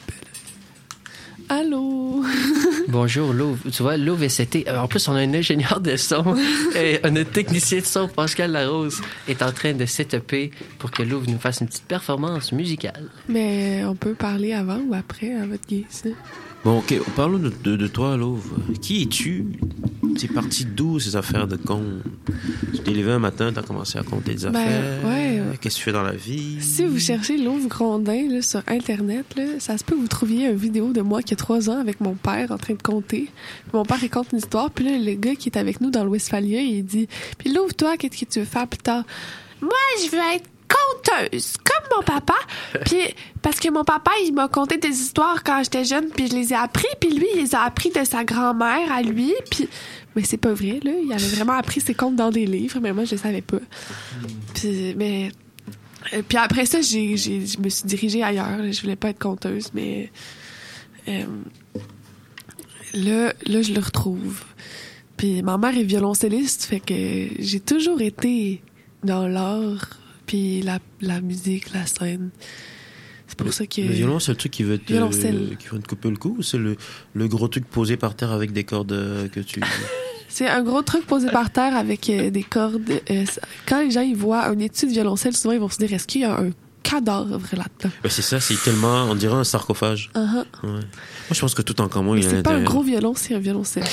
Allô? Bonjour, Louv. Tu vois, Louv, c'était. En plus, on a un ingénieur de son et un technicien de son, Pascal Larose, est en train de setuper pour que Louv nous fasse une petite performance musicale. Mais on peut parler avant ou après à votre guise. Bon, ok, parlons de, de, de toi, Louv. Qui es-tu? T'es parti d'où ces affaires de con? Tu t'es levé un matin, t'as commencé à compter des Ben, affaires. ouais. Qu'est-ce que tu fais dans la vie? Si vous cherchez Louv Grondin là, sur Internet, là, ça se peut que vous trouviez une vidéo de moi qui a trois ans avec mon père en train de compter. Puis mon père, il compte une histoire. Puis là, le gars qui est avec nous dans le Westphalia, il dit « Puis Louv, toi, qu'est-ce que tu veux faire plus tard? » Moi, je veux être conteuse, comme mon papa. Puis parce que mon papa, il m'a conté des histoires quand j'étais jeune, puis je les ai appris. Puis lui, il les a appris de sa grand-mère à lui. Puis mais c'est pas vrai, là. Il avait vraiment appris ses contes dans des livres, mais moi, je les savais pas. Puis, mais... Puis après ça, j'ai, j'ai, je me suis dirigée ailleurs. Là. Je voulais pas être conteuse, mais... Euh, là, là, je le retrouve. Puis ma mère est violoncelliste, fait que j'ai toujours été dans l'art, puis la, la musique, la scène. C'est pour ça que... Le violon, c'est le truc qui veut te, Violoncelle. qui veut te couper le cou, ou c'est le, le gros truc posé par terre avec des cordes euh, que tu... C'est un gros truc posé par terre avec euh, des cordes. Euh, quand les gens ils voient un étui de violoncelle, souvent ils vont se dire est-ce qu'il y a un cadavre là-dedans? Ben, c'est ça, c'est tellement... On dirait un sarcophage. Uh-huh. Ouais. Moi, je pense que tout en commun, il y a c'est pas un l'intérieur. gros violon, c'est un violoncelle.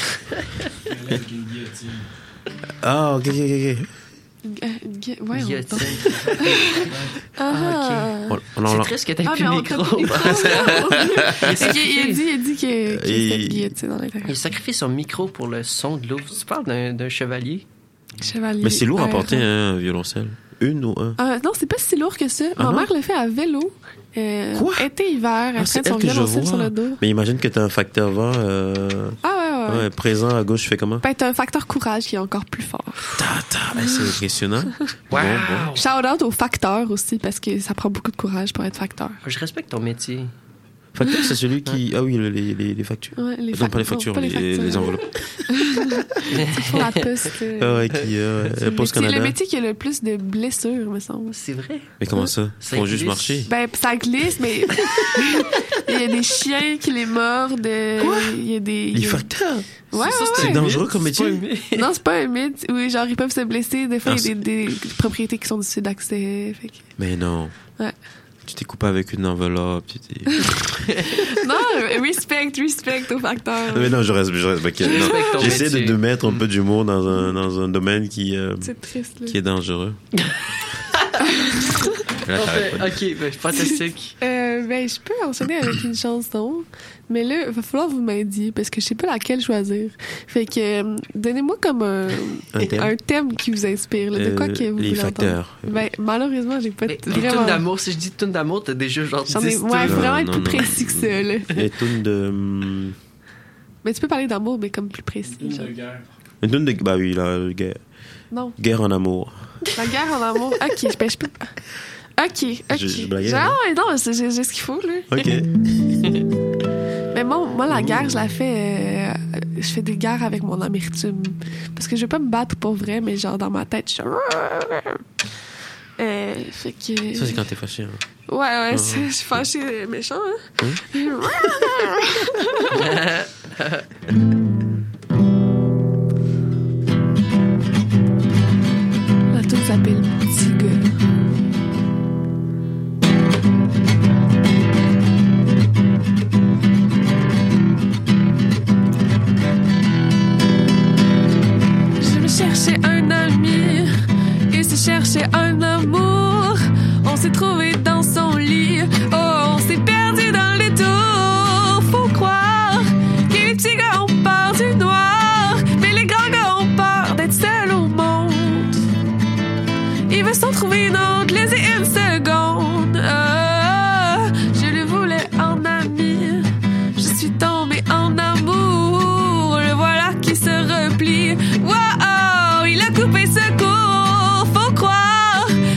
Ah, ok, ok, ok. Euh, gu- ouais, Guillotine. Ah, On- on en- C'est triste que t'aies Ah, plus mais le on micro. t'a plus le micro. Il, il, il a dit, il a dit que, qu'il Et- fait une guillotine dans l'intérieur. il sacrifie son micro pour le son de l'eau. Tu parles d'un, d'un chevalier? Chevalier. Mais c'est lourd à Ouais, porter ouais. un violoncelle. Une ou un? Ah, non, c'est pas si lourd que ça. Ah Ma non? mère le fait à vélo. Euh, Quoi? Été-hiver, Ah, elle c'est traîne son elle que je violoncelle vois. sur le dos. Mais imagine que t'as un facteur vent euh, Ah ouais, ouais. ouais. ouais, présent à gauche, je fais comment? Ben, t'as un facteur courage qui est encore plus fort. Ben, c'est impressionnant. Wow! Bon, bon. Shout out au facteur aussi, parce que ça prend beaucoup de courage pour être facteur. Je respecte ton métier. Facteur, c'est celui qui... Ah oui, le- les, les, les factures. Ouais, les non, pas les fac- factures, non, pas les, les factures. les enveloppes. Pour la poste. euh, Ah ouais, qui... Euh, c'est euh, le Post métier- Canada. le métier qui a le plus de blessures, me semble. C'est vrai? Mais comment ça? Ça Ils font juste glisse. marcher. Ben, ça glisse, mais il y a des chiens qui les mordent. euh, Il y a des... il Les y a- facteurs? Ouais, ouais, C'est ouais. dangereux comme métier. Non, c'est pas un mythe. Oui, genre, ils peuvent se blesser. Des fois, Ah, il y a des, des propriétés qui sont difficiles d'accès. Fait que... Mais non. Ouais. Tu t'es coupé avec une enveloppe. Tu t'es... Non, respect, respect au facteur. Mais non, je reste... Je reste ok, non. Respecte ton J'essaie de, métier. de mettre un peu d'humour dans un, dans un domaine qui, euh, C'est triste, là. qui est dangereux. Là, Bon, t'arrêtes ben, pas. ok, ben, fantastique. Euh, ben, je peux enchaîner avec une chanson, mais là, il va falloir vous m'aidiez parce que je sais pas laquelle choisir. Fait que, euh, donnez-moi comme un, Un thème. un thème qui vous inspire. Là, de quoi Euh, que vous les voulez facteurs. entendre. Ben, malheureusement, j'ai pas Mais, t- les vraiment... tunes d'amour, si je dis tunes d'amour, t'as déjà genre J'en ai... dix Ouais, faut tunes. vraiment être Non, plus non, précis que ça, là. Les tunes de... hum, Mais tu peux parler d'amour, mais comme plus précis. genre. Une tune de... Bah oui, la guerre. Non. Guerre en amour. La guerre en amour. OK, ben, je peux... OK, OK. Je- je blaguais, Genre, hein? ah, non, c'est- j'ai j'ai ce qu'il faut, là. OK. Mais moi, moi, la guerre, je la fais... euh, je fais des guerres avec mon amertume. Parce que je veux pas me battre pour vrai, mais genre, dans ma tête, je suis... Euh, fait que... Ça, c'est quand t'es fâché. Hein. Ouais, ouais, Ah. c'est- je suis fâchée méchant, hein? La tune s'appelle Petit gars. Je me cherchais un ami, il se cherchait un amour. On s'est trouvé dans son lit, oh, on s'est perdu dans les tours. Faut croire que les petits gars ont peur du noir, mais les grands gars ont peur d'être seuls au monde. Il veut s'en trouver une autre, laissez une seconde. Ah, je le voulais en ami, je suis tombée en amour. Le voilà qui se replie. Wow, il a coupé ce cours. Faut croire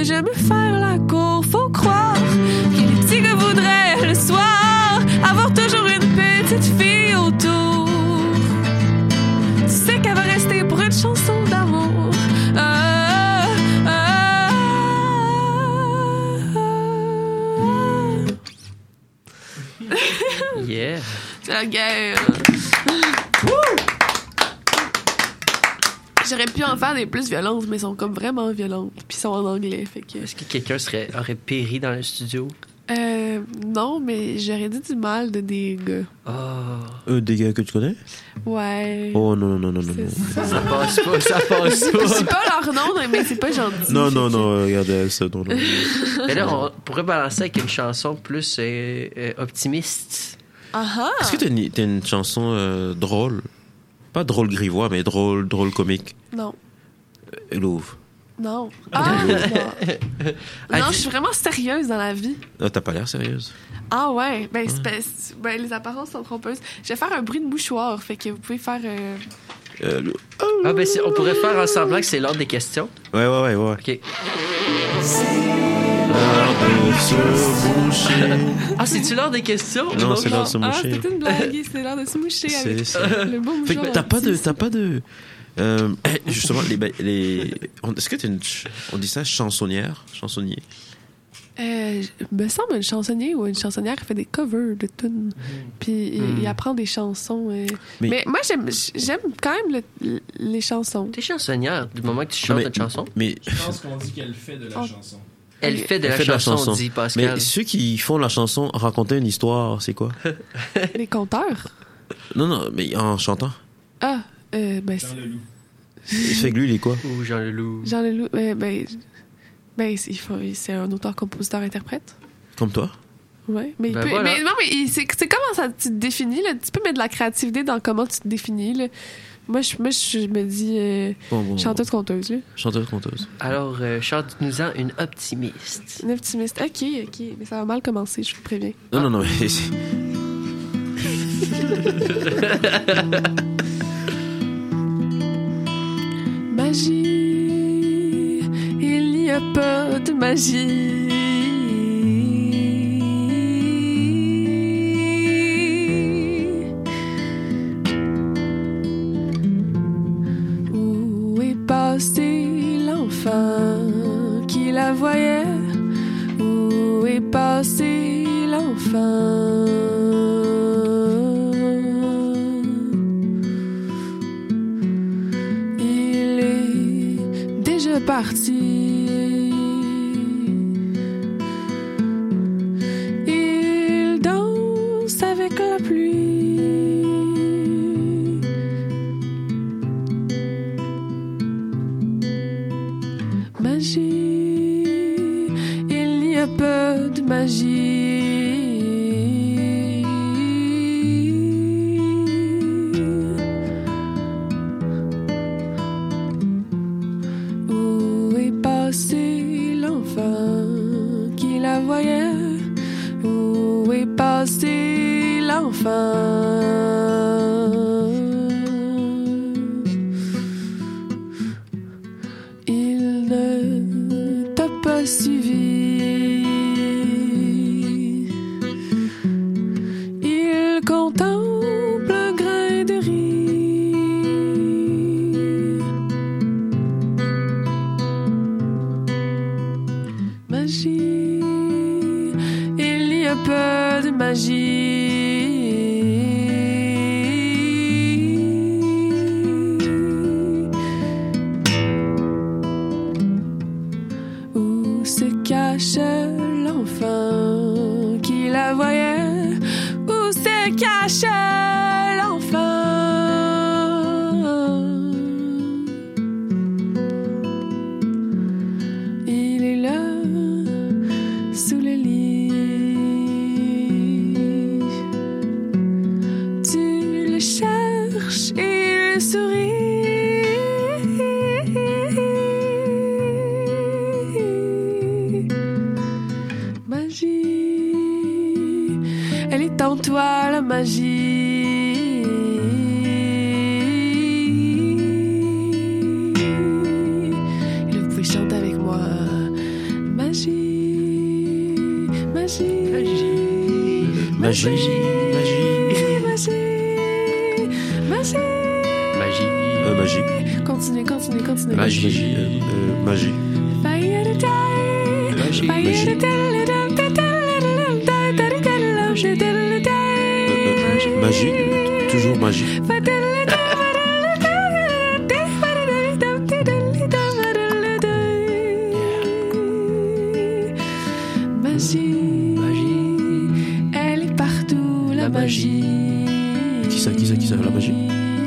que j'aime faire la cour. Faut croire que les petits gars voudraient le soir avoir toujours une petite fille autour. Tu sais qu'elle va rester pour une chanson d'amour. Ah, ah, ah. Yeah. C'est la guerre. J'aurais pu en faire des plus violentes, mais elles sont comme vraiment violentes. Puis sont en anglais, fait que... Est-ce que quelqu'un serait, aurait péri dans le studio? Euh, non, mais j'aurais dit du mal de des gars. Oh. Euh, des gars que tu connais? Ouais. Oh non, non, non, non, non. Ça, ça passe pas, ça passe pas. Je sais pas leur nom, mais c'est pas gentil. Non, non, non, regardez ça, non, non. Mais là, on pourrait balancer avec une chanson plus euh, euh, optimiste. Ah Est-ce que t'as une, t'as une chanson euh, drôle? Pas drôle grivois, mais drôle, drôle comique. Non. Euh, Louvre. Non. Ah, non. Non, je suis vraiment sérieuse dans la vie. Ah, t'as pas l'air sérieuse. Ah ouais, ben, c'est, ben, c'est- ben, les apparences sont trompeuses. Je vais faire un bruit de mouchoir, fait que vous pouvez faire... euh, Euh, le- Ah, ben, c'est- on pourrait faire en semblant que c'est l'ordre des questions. Ouais, ouais, ouais, ouais. OK. Ah, Ah, c'est-tu l'heure des questions? Non, c'est l'heure de se Ah, moucher. c'était une blague, c'est l'heure de se moucher C'est avec ça. le beau Fait que mouchoir. t'as pas de, t'as pas de, euh, justement les, ba- les, on- est-ce que t'es une, ch- on dit ça chansonnière, chansonnier? Euh, me semble une chansonnière ou une chansonnière qui fait des covers de tunes. Puis il, Mm. il apprend des chansons. euh. Mais- Mais, moi, j'aime, j'aime quand même le- le- les chansons. T'es chansonnière du moment que tu chantes Mais- notre chanson. Mais Je pense qu'on dit qu'elle fait de la Oh. chanson. Elle fait de elle la fait de la chanson, chanson. dit Pascal. Mais ceux qui font la chanson raconter une histoire, c'est quoi? Les conteurs. Non, non, mais en chantant. Ah, euh, ben, Jean c'est- Leloup. Fait que lui, il est quoi? Ou Jean Leloup. Jean Leloup, euh, ben, ben, c'est, il faut- c'est un auteur, compositeur, interprète. Comme toi? Ouais, mais, il Ben peut- voilà. mais non, mais il- c'est, c'est comment ça tu te définis là. Tu peux mettre de la créativité dans comment tu te définis là. Moi, je, moi, je me dis euh, Bon, bon, chanteuse conteuse là. Chanteuse, conteuse. Alors, euh, chante-nous-en une optimiste. Une optimiste. Ok, ok, mais ça va mal commencer, je vous préviens. Non, non, non, mais c'est- Magie, il n'y a pas de magie. Où est passé l'enfant qui la voyait? Où est passé l'enfant? Il est déjà parti. Il danse avec la pluie. Magie, il n'y a pas de magie. Où est Magie. Magie. Magie. Magie. Magie. Euh, magie. Continuez, continuez, continuez. Magie. Magie. Euh, euh, magie. Magie. Magie. Euh, magie. Toujours magie. Magie. Magie. Elle est partout, la, la magie. magie. Qui ça, qui ça, qui ça, la magie?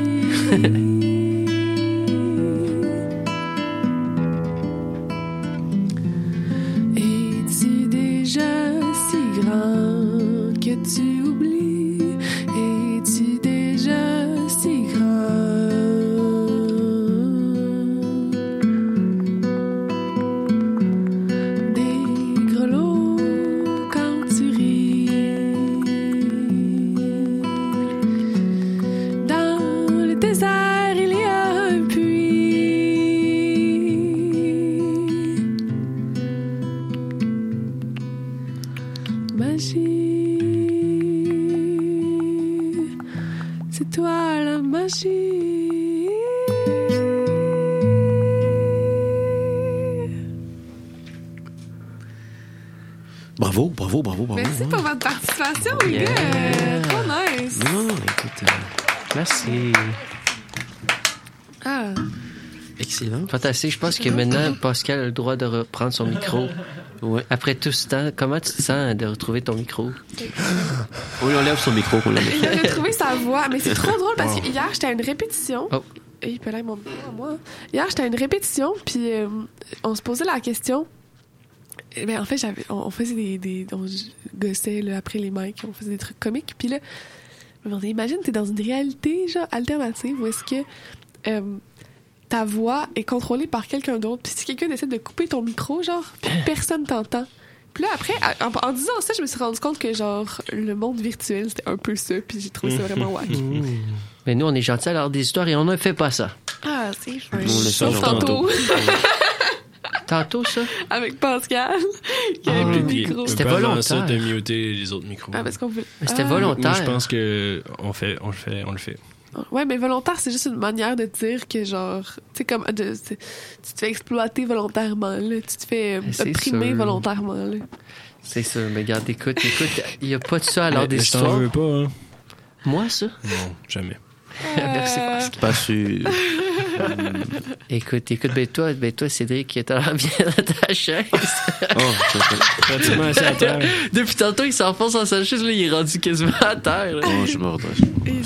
Es-tu déjà si grand que tu oublies? Es-tu déjà si grand? Des grelots quand tu ris. Dans le désert, il y a un puits. Magie, c'est toi la magie. Bravo, bravo, bravo, bravo. Merci pour votre participation, les Yeah. gars. Trop nice. Non, écoute. euh, Merci. Ah, excellent. Fantastique. Je pense que maintenant, Pascal a le droit de reprendre son micro. Ouais. Après tout ce temps, comment tu te sens de retrouver ton micro? On lui enlève son micro. On l'enlève. il a retrouvé sa voix, mais c'est trop drôle parce Wow. que hier, j'étais à une répétition. Oh. Et il peut là, mon moi. Hier, j'étais à une répétition, puis euh, on se posait la question. Eh ben, en fait, j'avais, on, on faisait des, des on gossait là, après les mics, on faisait des trucs comiques, puis là, je me demandais, imagine, t'es dans une réalité genre alternative où est-ce que euh, ta voix est contrôlée par quelqu'un d'autre, puis si quelqu'un décide de couper ton micro, genre, puis personne t'entend. Puis là, après, en, en disant ça, je me suis rendu compte que, genre, le monde virtuel, c'était un peu ça, puis j'ai trouvé ça vraiment wack. Mais nous, on est gentils à l'heure des histoires et on ne fait pas ça. Ah, c'est fin. On le Sauf sait tantôt. Tantôt, ça? Avec Pascal, qui avait Ah, plus de Puis, micro. on C'était peut avant volontaire. ça, de muter les autres micros. Ah, parce qu'on veut... Mais c'était Ah. volontaire. Moi, je pense que on fait, on le fait, on le fait. Ouais, mais volontaire, c'est juste une manière de dire que, genre, tu sais, comme, de, tu te fais exploiter volontairement, là. Tu te fais euh, C'est opprimer sûr. volontairement, là. C'est ça. Mais regarde, écoute, écoute, il n'y a pas de ça à l'heure Mais- des mais je t'en histoires. veux pas, hein. Moi, ça? Non, jamais. Merci, Pascal. Pas sûr. Écoute, écoute, ben toi, ben toi, Cédric, t'as l'air bien dans ta chaise. Oh, pratiquement assis à terre. Depuis tantôt, il s'enfonce dans sa chaise, là, il est rendu quasiment à terre. Là. Oh, je me redresse.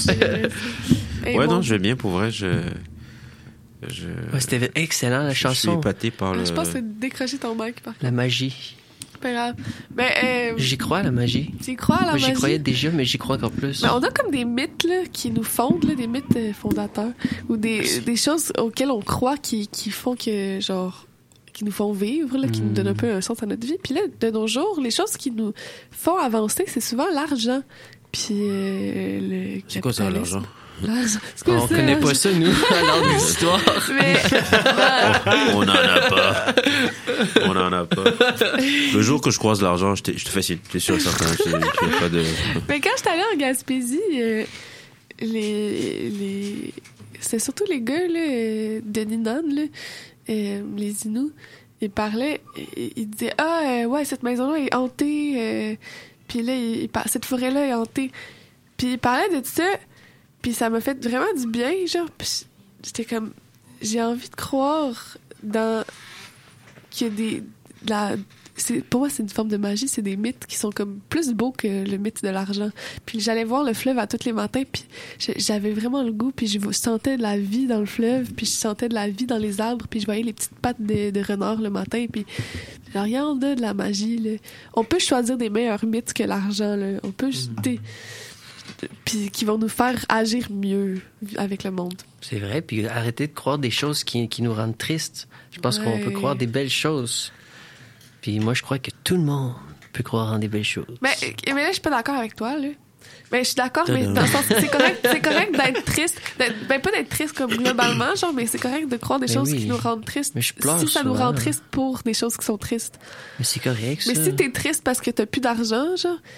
Hey, Ouais, bon, non, je vais bien pour vrai. Je. je... Ouais, c'était excellent, la je suis chanson. épaté par le. Je pense que c'est de décrocher ton mic, par contre. La magie. Pas grave. Mais, euh, J'y crois à la magie. tu y crois à la Moi, j'y magie? croyais déjà, mais j'y crois encore plus. Mais on a comme des mythes là, qui nous fondent, là, des mythes euh, fondateurs, ou des, des choses auxquelles on croit qui, qui font que, genre, qui nous font vivre, là, qui nous donnent un peu un sens à notre vie. Puis là, de nos jours, les choses qui nous font avancer, c'est souvent l'argent. Puis euh, le C'est quoi ça, capitalisme. l'argent? L'argent. C'est quoi On ça, connaît l'argent? pas ça, nous, à l'heure des histoires. Mais, On en a pas. On en a pas. Le jour que je croise l'argent, je, te- je te fais signe. T'es sûr et certain. Je, je fais pas de. mais quand j'étais allée en Gaspésie, euh, les, les... c'était surtout les gars là, euh, de Ninan, là, euh, les Inuits, ils parlaient, ils, ils disaient « Ah, euh, ouais, cette maison-là est hantée. Euh, » Puis là, ils, ils par- cette forêt-là est hantée. Puis ils parlaient de ça, puis ça m'a fait vraiment du bien, genre. Puis j'étais comme... J'ai envie de croire dans... qu'il y a des... de la... c'est, pour moi, c'est une forme de magie, c'est des mythes qui sont comme plus beaux que le mythe de l'argent. Puis j'allais voir le fleuve à tous les matins, puis je- j'avais vraiment le goût, puis je sentais de la vie dans le fleuve, puis je sentais de la vie dans les arbres, puis je voyais les petites pattes de, de renard le matin, puis genre, regarde là, de la magie, là. On peut choisir des meilleurs mythes que l'argent, là. On peut... t'sais, puis qui vont nous faire agir mieux avec le monde. C'est vrai, puis arrêter de croire des choses qui, qui nous rendent tristes. Je pense qu'on Ouais. peut croire des belles choses. Puis moi, je crois que tout le monde peut croire en des belles choses. Mais, mais là, je suis pas d'accord avec toi, là. Ben, je suis d'accord, mais Tadam. dans le sens que c'est correct, c'est correct d'être triste. d'être- ben, pas d'être triste comme globalement, genre, mais c'est correct de croire des Ben choses oui. qui nous rendent tristes. Mais je pleure si ça nous souvent. rend triste pour des choses qui sont tristes. Mais c'est correct, ça. Mais si t'es triste parce que t'as plus d'argent, genre,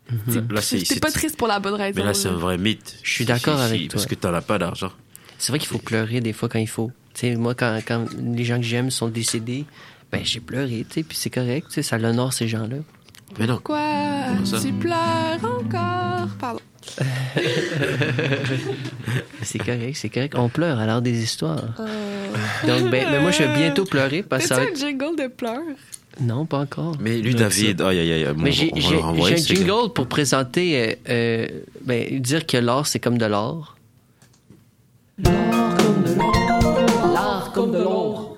Mm-hmm. Là, c'est, T'es pas triste pour la bonne raison. Mais là, c'est un vrai mythe. Je suis d'accord Si, si, avec toi. Parce que t'en as pas d'argent. C'est vrai qu'il faut pleurer des fois quand il faut. Tu sais, moi, quand, quand les gens que j'aime sont décédés, ben j'ai pleuré, tu sais, puis c'est correct, tu sais, ça l'honore ces gens-là. Mais non. Quoi? Tu pleures encore? Pardon. C'est correct, c'est correct. On pleure à l'heure des histoires. Euh... Donc, ben, ben, moi, je vais bientôt pleurer parce que ça va T'as-tu être... un jingle de pleurs? Non, pas encore. Mais lui, David, aïe, aïe, aïe. Bon, Mais j'ai, on va j'ai, le renvoyer, j'ai un c'est jingle pour présenter, euh, euh, ben, dire que l'art, c'est comme de l'or. L'art comme de l'or. L'art comme de l'or.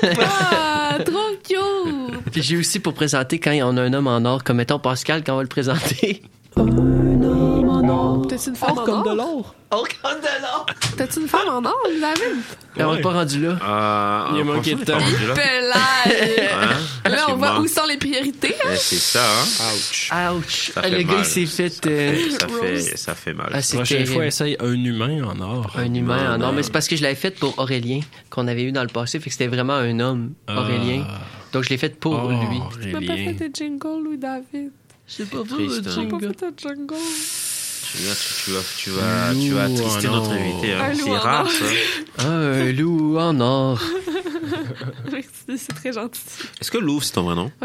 Ah, trop cute! Puis j'ai aussi pour présenter quand on a un homme en or, comme mettons Pascal, quand on va le présenter. Un homme en or. T'as-tu une femme Or en comme or? de l'or. Or comme de l'or! T'as-tu une femme en or, David? Ouais. On n'est pas rendu là. Euh, Il a manqué de temps. Pelage! Hein? Là, on voit Moi. où sont les priorités. Hein? Eh, c'est ça, hein? Ouch. Ouch! Ça Ah, fait le gars, mal. il s'est fait... euh, Ça fait, ça fait mal. Ah, c'est Prochaine terrible. fois, essaye un humain en or. Un humain en Non, or. non. Mais c'est parce que je l'avais fait pour Aurélien, qu'on avait eu dans le passé. Fait que c'était vraiment un homme, Aurélien. Ah. Donc je l'ai fait pour Oh, lui. Tu m'as pas Aurélien. fait de jingle, Louis David. C'est pas Triste, J'ai hein. pas fait de jingle. Tu vas, tu, tu vas, tu vas, tu vas Loup attrister en notre or. invité. Hein. Un loup C'est en rare, or. ça. Ah, un loup en or. Merci, c'est très gentil. Est-ce que Louvre, c'est ton vrai nom? Oui.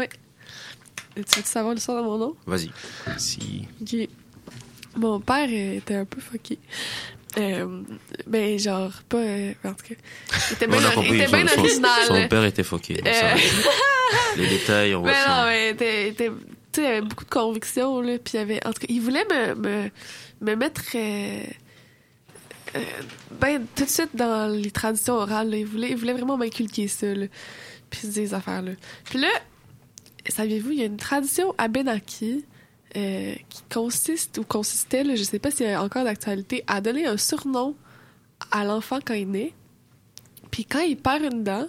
Tu veux savoir l'histoire de mon nom? Vas-y. Si. Ok. Mon père était un peu fucké. Euh, ben, genre, pas. Euh, en tout cas. Il était bien, On a il compris. était bien Son, son- original. son père était foqué. Euh, Ça, les détails, on voit Mais non, ça. mais il était, était- tu sais, il avait beaucoup de convictions, là. Puis il avait. En tout cas, il voulait me, me, me mettre. Euh, euh, ben, tout de suite dans les traditions orales, là. Il voulait, il voulait vraiment m'inculquer ça, là. Puis ces affaires-là. Puis là, saviez-vous, il y a une tradition à Benaki. Euh, qui consiste ou consistait, là, je sais pas s'il y a encore d'actualité, à donner un surnom à l'enfant quand il naît. Puis quand il perd une dent,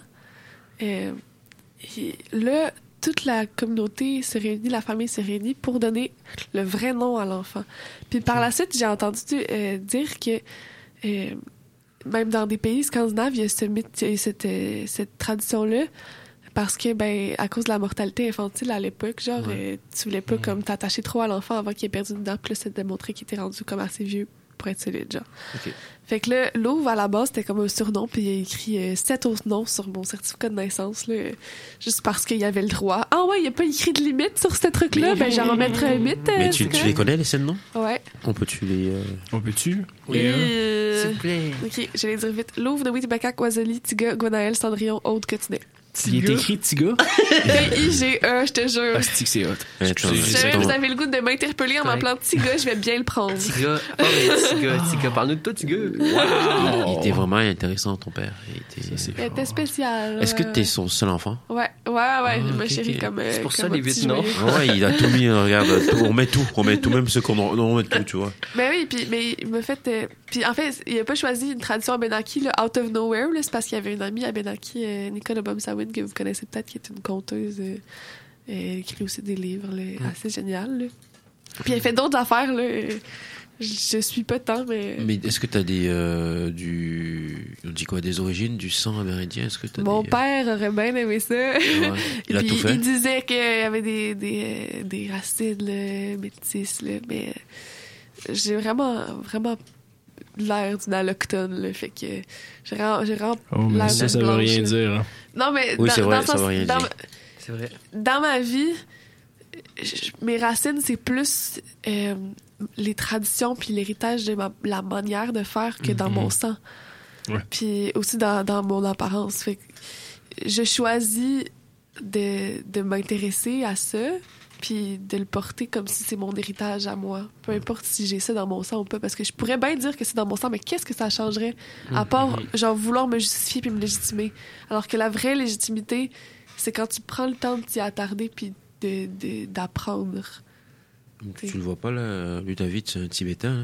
euh, il- là, toute la communauté se réunit, la famille se réunit pour donner le vrai nom à l'enfant. Puis par la suite, j'ai entendu euh, dire que euh, même dans des pays scandinaves, il y a ce mythe, il y a cette, euh, cette tradition-là. Parce que, ben, à cause de la mortalité infantile à l'époque, genre, Ouais. euh, tu voulais pas comme t'attacher trop à l'enfant avant qu'il ait perdu une dent, puis là, ça te démontrait qu'il était rendu comme assez vieux pour être solide, genre. Ok. Fait que là, Louvre, à la base, c'était comme un surnom, puis il a écrit euh, sept autres noms sur mon certificat de naissance, là, euh, juste parce qu'il y avait le droit. Ah ouais, il a pas écrit de limite sur ce truc-là, ben, j'en remettrai un mythe. euh, Mais c'est tu, tu correct. les connais, les scènes, non? Ouais. On peut-tu les. euh, On peut-tu? Oui. euh, S'il vous plaît. Ok, je vais les dire vite. Louvre, Noé, Tibakak, Wazali, Tiga, Gwenaël, Cendrillon, Aude, Cotinet. Il est écrit Tiga? T I G E, je te jure. Ah, c'est que c'est hot. Attends, Si c'est jamais ton- vous avez le goût de m'interpeller en m'appelant petit gars, je vais bien le prendre. Petit gars. Oh, mais petit gars, petit gars. Parle-nous de toi, petit gars. Il, il était vraiment intéressant, ton père. Il était... Elle était spéciale. Est-ce que ouais. t'es son seul enfant? Ouais, ouais, ouais. ok, ma chérie, ok. comme. euh, C'est pour ça comme les un petit huit noms. joyeux. Ouais, il a tout mis, euh, regarde, tout- on met tout, on met tout, même ce qu'on en- on met tout, tu vois. Ben oui, puis mais il m'a fait. euh, puis en fait, il a pas choisi une tradition à Benaki, là, out of nowhere, là, c'est parce qu'il y avait une amie à Benaki, euh, Nicole Obomsawin, que vous connaissez peut-être, qui est une conteuse. Euh, elle écrit aussi des livres là, assez géniales. Là. Puis elle fait d'autres affaires, là. euh, Je suis pas tant, mais. Mais est-ce que t'as des, euh, du, on dit quoi, des origines, du sang amérindien? Est-ce que t'as Mon des, euh, père aurait bien aimé ça. ouais, il a Puis tout fait? il disait qu'il y avait des, des, euh, des racines là, métisses, là, mais euh, j'ai vraiment, vraiment l'air d'une alloctone. Là, fait que j'ai vraiment, j'ai vraiment Oh, mais l'air ça, d'une ça veut blanche, rien là. dire. Hein. Non, mais Oui, dans, c'est vrai, dans le ça sens- veut rien dans, dire. C'est vrai. dans ma vie, je- mes racines, c'est plus euh, les traditions puis l'héritage de ma, la manière de faire que dans Mhm. mon sang. Ouais. Puis aussi dans, dans mon apparence. Fait que je choisis de, de m'intéresser à ça puis de le porter comme si c'est mon héritage à moi. Peu importe si j'ai ça dans mon sang ou pas, parce que je pourrais bien dire que c'est dans mon sang, mais qu'est-ce que ça changerait? À part, genre, vouloir me justifier puis me légitimer. Alors que la vraie légitimité, c'est quand tu prends le temps de t'y attarder puis de, de- d'apprendre. Tu le vois pas, là, lui, David, c'est un Tibétain.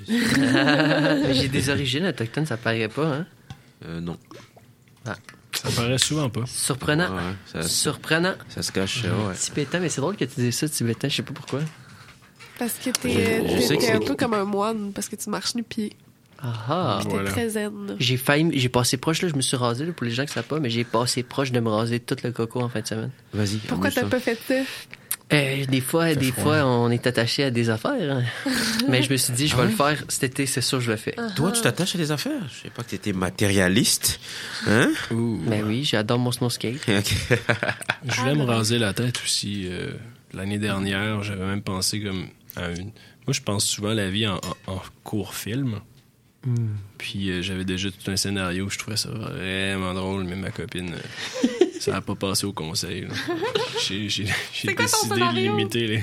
Hein? J'ai des origines autochtones, ça paraît pas, hein? Euh, non. Ah. Ça paraît souvent pas. Surprenant. Ouais, ouais, ça, Surprenant. ça se cache, euh, ouais. Tibétain, mais c'est drôle que tu dises ça, Tibétain, je sais pas pourquoi. Parce que Je- t'es, je t'es- sais que t'es c'est- un peu comme un moine, parce que tu marches nu-pied. Ah ah. Puis t'es voilà. très zen. J'ai failli, j'ai passé proche, là, je me suis rasé, là, pour les gens qui savent pas, mais j'ai passé proche de me raser tout le coco en fin de semaine. Vas-y. Pourquoi t'as amuse-toi. pas fait ça? Euh, des fois, des froid. fois, on est attaché à des affaires. Hein. Mais je me suis dit, je vais ah ouais? le faire cet été, c'est sûr, je le fais. Uh-huh. Toi, tu t'attaches à des affaires? Je sais pas que tu étais matérialiste. Hein? Ben oui, j'adore mon snow skate. Okay. Je voulais me raser la tête aussi. Euh, l'année dernière, j'avais même pensé comme à une... Moi, je pense souvent à la vie en, en, en court film. Mm. Puis euh, j'avais déjà tout un scénario. Je trouvais ça vraiment drôle, mais ma copine... Euh, ça n'a pas passé au conseil. Là. J'ai, j'ai, j'ai décidé de limiter les...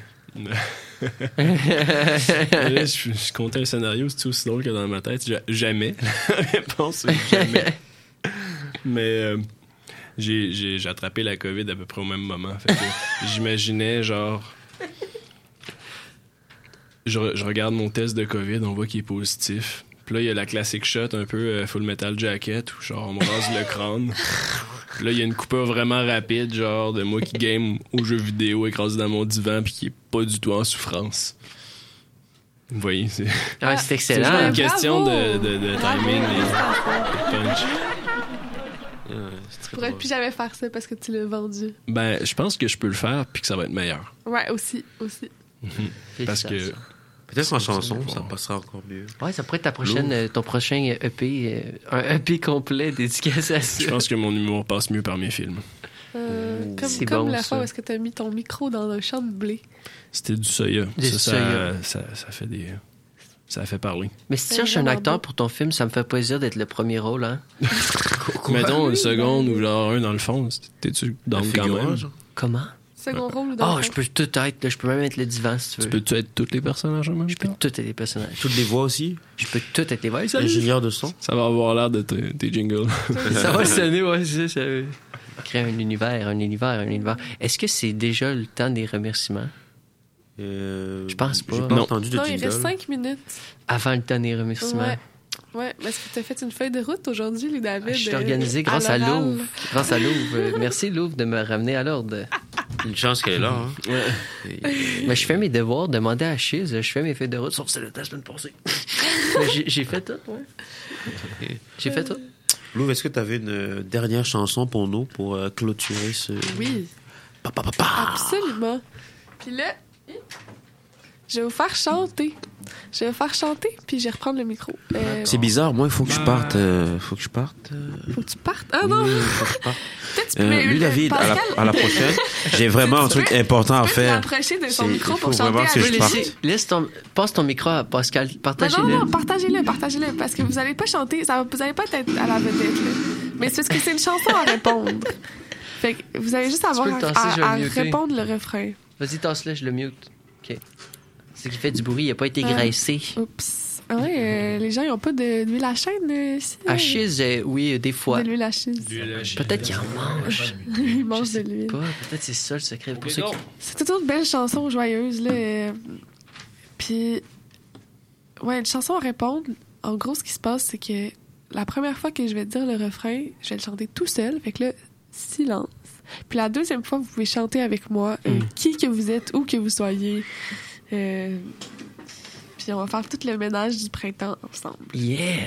là, je, je comptais le scénario, c'est aussi drôle que dans ma tête. Jamais. La réponse, c'est jamais. Mais euh, j'ai, j'ai, j'ai attrapé la COVID à peu près au même moment. Fait que j'imaginais, genre... Je, je regarde mon test de COVID, on voit qu'il est positif. Puis là, il y a la classic shot un peu euh, Full Metal Jacket, où genre on me rase le crâne. Puis là, il y a une coupure vraiment rapide, genre de moi qui game aux jeux vidéo écrasé dans mon divan puis qui est pas du tout en souffrance. Vous voyez, c'est... Ah, c'est excellent. C'est une question de, de, de timing et de punch. Euh, tu pourrais plus jamais faire ça parce que tu l'as vendu. Ben, je pense que je peux le faire puis que ça va être meilleur. Ouais, aussi, aussi. Mm-hmm. Parce que... Peut-être en chanson, ça passera encore mieux. Ouais, ça pourrait être ta prochaine, euh, ton prochain E P, euh, un E P complet dédicacé à ça. Je pense que mon humour passe mieux par mes films. Euh, comme c'est comme bon, la ça. fois où est-ce que tu as mis ton micro dans un champ de blé. C'était du soya. Du ça, soya. Ça, ça, ça fait des... Ça a fait parler. Mais si tu cherches un acteur pour ton film, ça me fait plaisir d'être le premier rôle, hein? Mettons une seconde ou genre un dans le fond. T'es-tu dans le quand même? Comment? Second rôle ou dans oh, je peux tout être. Là, je peux même être le divan, si tu veux. Tu peux-tu être tous les personnages en même temps? Je peux tout être les personnages. Toutes les voix aussi? Je peux tout être les voix. Ingénieur de son? Ça va avoir l'air de tes, tes jingles. Ça va sonner, ouais, c'est ça. Créer un univers, un univers, un univers. Est-ce que c'est déjà le temps des remerciements? Euh, je pense pas. J'ai pas non. entendu de non, jingle. il reste cinq minutes. Avant le temps des remerciements. Ouais. Ouais, est-ce que tu as fait une feuille de route aujourd'hui, lui, David? Je suis organisé grâce à, à Louvre. Grâce à Louvre. Merci, Louvre, de me ramener à l'ordre. Une chance qu'elle est là, hein? Ouais. Et... Mais je fais mes devoirs, demandez à Chiz, je fais mes feuilles de route, sauf celle de la semaine passée. j'ai, j'ai fait tout, ouais. J'ai fait tout. Louvre, est-ce que tu avais une dernière chanson pour nous, pour euh, clôturer ce... Oui. Pa, pa, pa, pa. Absolument. Puis là... Je vais vous faire chanter. Je vais vous faire chanter, puis je vais reprendre le micro. Euh, c'est bizarre, moi, il faut que je parte. Euh, faut que je parte. Euh... Faut que tu partes? Ah non! Oui, faut que je parte. Tu euh, lui, David, à la, à la prochaine, j'ai vraiment un truc important à faire. Tu peux t'approcher de son micro pour chanter avec lui. Laissez, laisse ton, passe ton micro à Pascal. Partagez-le. Non, non, non, partagez-le, partagez-le, parce que vous n'allez pas chanter, ça, vous n'allez pas être à la vedette, là. Mais c'est parce que c'est une chanson à répondre. Fait que vous allez juste avoir à, tasser, à, à répondre le refrain. Vas-y, tasse-le, je le mute. OK. C'est qui fait du bruit, il n'a pas été graissé. Euh, oups. Ah ouais, euh, les gens, ils n'ont pas de, d'huile à chêne euh, ici. À Chiz, euh, oui, des fois. De l'huile à Chiz. Peut-être qu'ils en mangent. Ils mangent de l'huile. Pas. Peut-être c'est ça le secret. Pour ceux qui... C'est toute une belle chanson joyeuse, là. Euh... Puis, ouais, une chanson à répondre. En gros, ce qui se passe, c'est que la première fois que je vais dire le refrain, je vais le chanter tout seul. Fait que là, silence. Puis la deuxième fois, vous pouvez chanter avec moi, euh, mm. qui que vous êtes, où que vous soyez. Euh, puis on va faire tout le ménage du printemps ensemble. Yeah!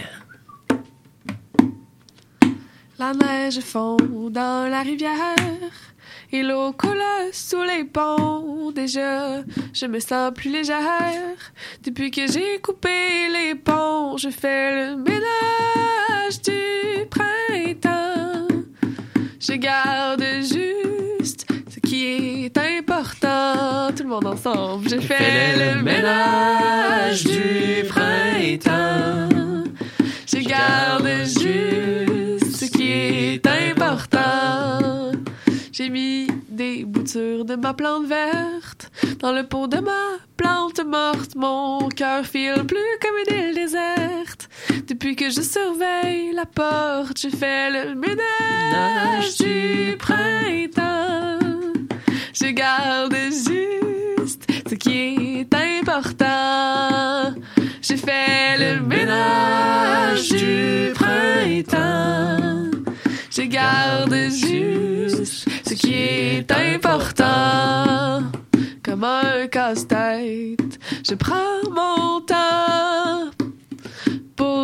La neige fond dans la rivière et l'eau coule sous les ponts. Déjà, je me sens plus légère. Depuis que j'ai coupé les ponts, je fais le ménage du printemps. Je garde juste ce qui est important. Tout le monde ensemble. Je, je fais, fais le, le ménage du printemps. Je, je garde, garde juste ce qui est important. J'ai mis des boutures de ma plante verte dans le pot de ma plante morte. Mon cœur file plus comme une île déserte. Depuis que je surveille la porte, je fais le ménage du printemps. Je garde juste ce qui est important. Je fais le ménage du printemps. Je garde juste ce qui est important. Comme un casse-tête, je prends mon temps pour ranger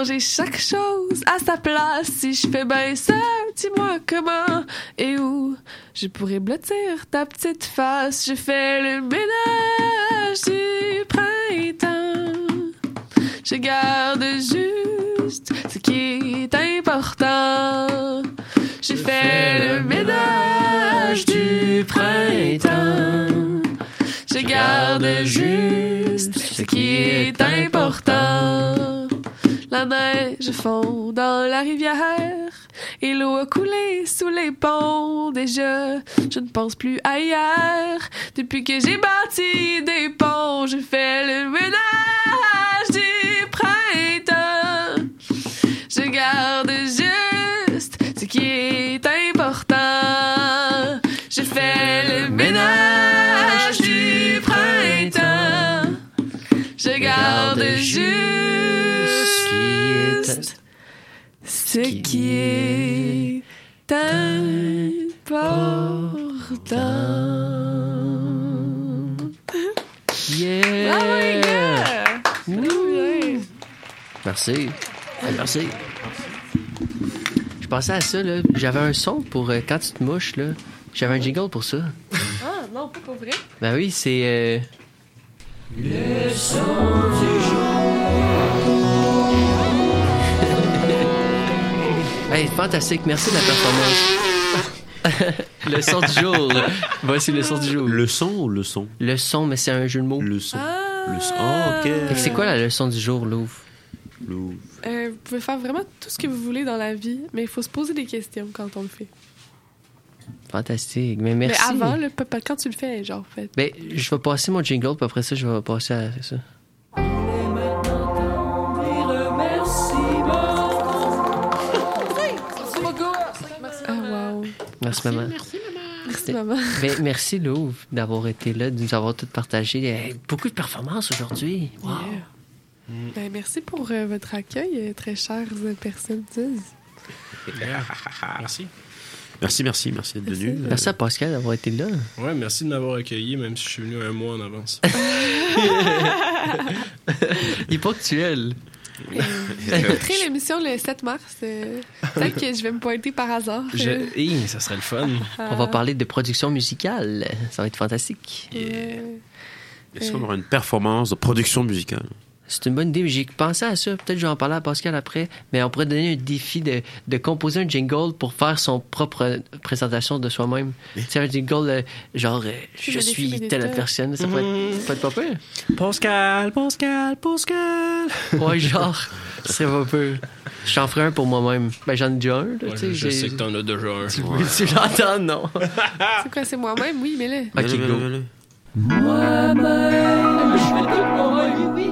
ranger chaque chose à sa place. Si je fais bien ça, dis-moi comment et où je pourrais blottir ta petite face. Je fais le ménage du printemps. Je garde juste ce qui est important. Je fais le ménage du printemps. Je garde juste ce qui est important. La neige fond dans la rivière et l'eau a coulé sous les ponts. Déjà, je ne pense plus à hier. Depuis que j'ai bâti des ponts, je fais le ménage du printemps. Je garde juste ce qui est important. Je fais le ménage du printemps. Je garde juste ce qui est important. Yeah! Oh my God! Mmh. Merci. Hey, merci. Je pensais à ça, là. J'avais un son pour euh, quand tu te mouches, là. J'avais un jingle pour ça. Ah, non, pas pour vrai. Ben oui, c'est... Euh... Le son du jour. Hey, fantastique. Merci de la performance. Le son du jour. Voici le son du jour. Le son ou le son? Le son, mais c'est un jeu de mots. Le son. Ah. Le son. Oh, ok. Fait que c'est quoi la leçon du jour, Louvre? Louvre. Euh, vous pouvez faire vraiment tout ce que vous voulez dans la vie, mais il faut se poser des questions quand on le fait. Fantastique. Mais merci. Mais avant, le, quand tu le fais, genre, en fait. Ben, je vais passer mon jingle, puis après ça, je vais passer à ça. Ah, wow. Merci, maman. Merci, maman. Merci, maman. Ben, merci, Louvre, d'avoir été là, de nous avoir tout partagé. Hey, beaucoup de performances aujourd'hui. Wow. Yeah. Mm. Ben, merci pour euh, votre accueil, euh, très chères personnes. Merci. Merci, merci, merci d'être venu. Merci. merci à Pascal d'avoir été là. Ouais, merci de m'avoir accueilli, même si je suis venu un mois en avance. Il est ponctuel. J'écouterai l'émission le sept mars. Euh, peut-être que je vais me pointer par hasard. Je... Hey, ça serait le fun. Ah. On va parler de production musicale. Ça va être fantastique. Yeah. Est-ce qu'on aura une performance de production musicale? C'est une bonne idée. J'ai pensé à ça. Peut-être que je vais en parler à Pascal après. Mais on pourrait donner un défi de, de composer un jingle pour faire son propre présentation de soi-même. C'est un jingle euh, genre euh, je suis telle personne. Ça peut être, ça peut être pas peur. Pascal, Pascal, Pascal. Ouais, genre, c'est pas peur. J'en ferai un pour moi-même. Ben, j'en ai déjà un. Là, ouais, je j'ai... sais que t'en as déjà un. Tu, ouais. tu l'entends, non? C'est quoi, c'est moi-même? Oui, mais là. Ok, le, go. Le, le, le. Moi-même. Oui, oui.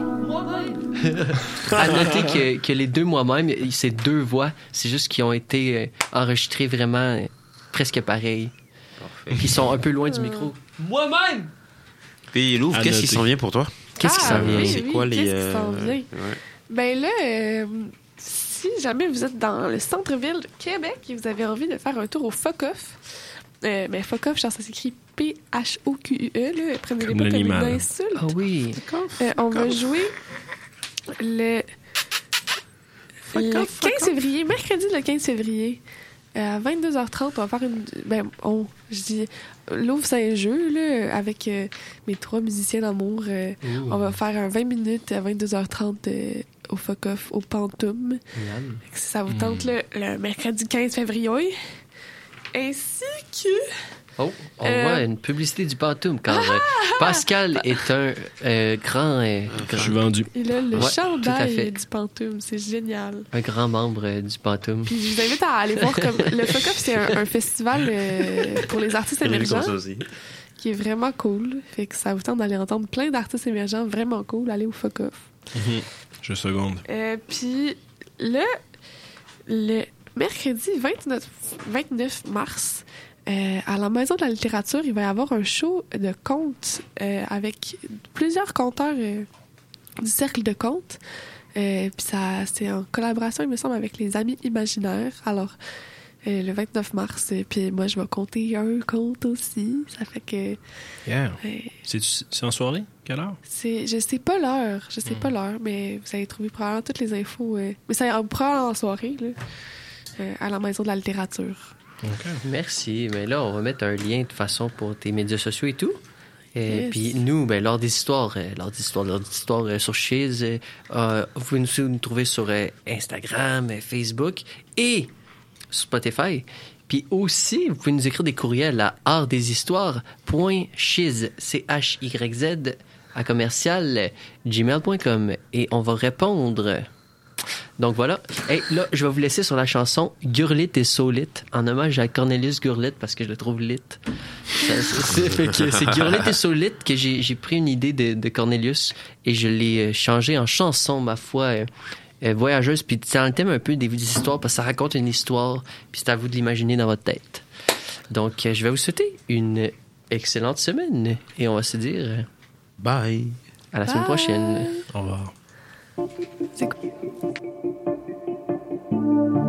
À noter que, que les deux moi-même, c'est deux voix, c'est juste qu'ils ont été euh, enregistrés vraiment euh, presque pareils. Parfait. Qui sont un peu loin du micro. Moi-même! Puis Louvre, qu'est-ce qui s'en vient pour toi? Qu'est-ce ah, qui s'en vient? Oui, c'est oui, quoi les. Qu'est-ce qui s'en vient? Ouais. Ben là, euh, si jamais vous êtes dans le centre-ville de Québec et vous avez envie de faire un tour au Fuck-Off, euh, ben Fuck-Off, genre ça s'écrit P H O Q U E, là, prenez-les pas comme une insulte. Ah oui. Euh, on va jouer le, le off, quinze février, mercredi le quinze février, euh, à vingt-deux heures trente, on va faire une... Ben, on, je dis... Louvre Saint-Jeu, là, avec euh, mes trois musiciens d'amour. Euh, on va faire un vingt minutes à vingt-deux heures trente euh, au Fuck-Off, au Pantoum. Si ça vous tente, mm. le, le mercredi quinze février. Ainsi que... Oh, on euh... voit une publicité du Pantoum, car euh, Pascal est un euh, grand, euh, grand... Je suis vendu. Il a le ouais, chandail du Pantoum, c'est génial. Un grand membre euh, du Pantoum. Puis je vous invite à aller voir comme... Le Fuck-Off, c'est un, un festival euh, pour les artistes émergents qui est vraiment cool. Fait que ça vous tente d'aller entendre plein d'artistes émergents vraiment cool. Allez au Fuck-Off. Mm-hmm. Je seconde. Euh, puis le, le mercredi vingt-neuf, vingt-neuf mars... Euh, à la Maison de la littérature, il va y avoir un show de contes euh, avec plusieurs conteurs euh, du cercle de contes. Euh, puis ça, c'est en collaboration, il me semble, avec les Amis Imaginaires. Alors, euh, le vingt-neuf mars. Euh, puis moi, je vais compter un conte aussi. Ça fait que... Yeah. Euh, c'est, c'est en soirée? Quelle heure? C'est, je sais pas l'heure. Je sais mm. pas l'heure, mais vous allez trouver probablement toutes les infos. Euh, mais ça probablement en soirée, là, euh, à la Maison de la littérature. Okay. Merci. Mais là, on va mettre un lien de toute façon pour tes médias sociaux et tout. Et Yes. puis nous, ben, lors des histoires, euh, lors des histoires, lors des histoires euh, sur Chiz, euh, euh, vous pouvez nous, nous trouver sur euh, Instagram, euh, Facebook et Spotify. Puis aussi, vous pouvez nous écrire des courriels à artdeshistoires.chiz, C H Y Z, à commercial gmail point com et on va répondre. Donc voilà. Et hey, là, je vais vous laisser sur la chanson Gurlit et Solit en hommage à Cornelius Gurlit parce que je le trouve lit. Ça, c'est, fait que c'est Gurlit et Solit que j'ai, j'ai pris une idée de, de Cornelius et je l'ai changé en chanson, ma foi, euh, euh, voyageuse. Puis c'est dans le thème un peu des, des histoires parce que ça raconte une histoire puis c'est à vous de l'imaginer dans votre tête. Donc euh, je vais vous souhaiter une excellente semaine et on va se dire euh, bye. À la bye. semaine prochaine. Au revoir. C'est cool.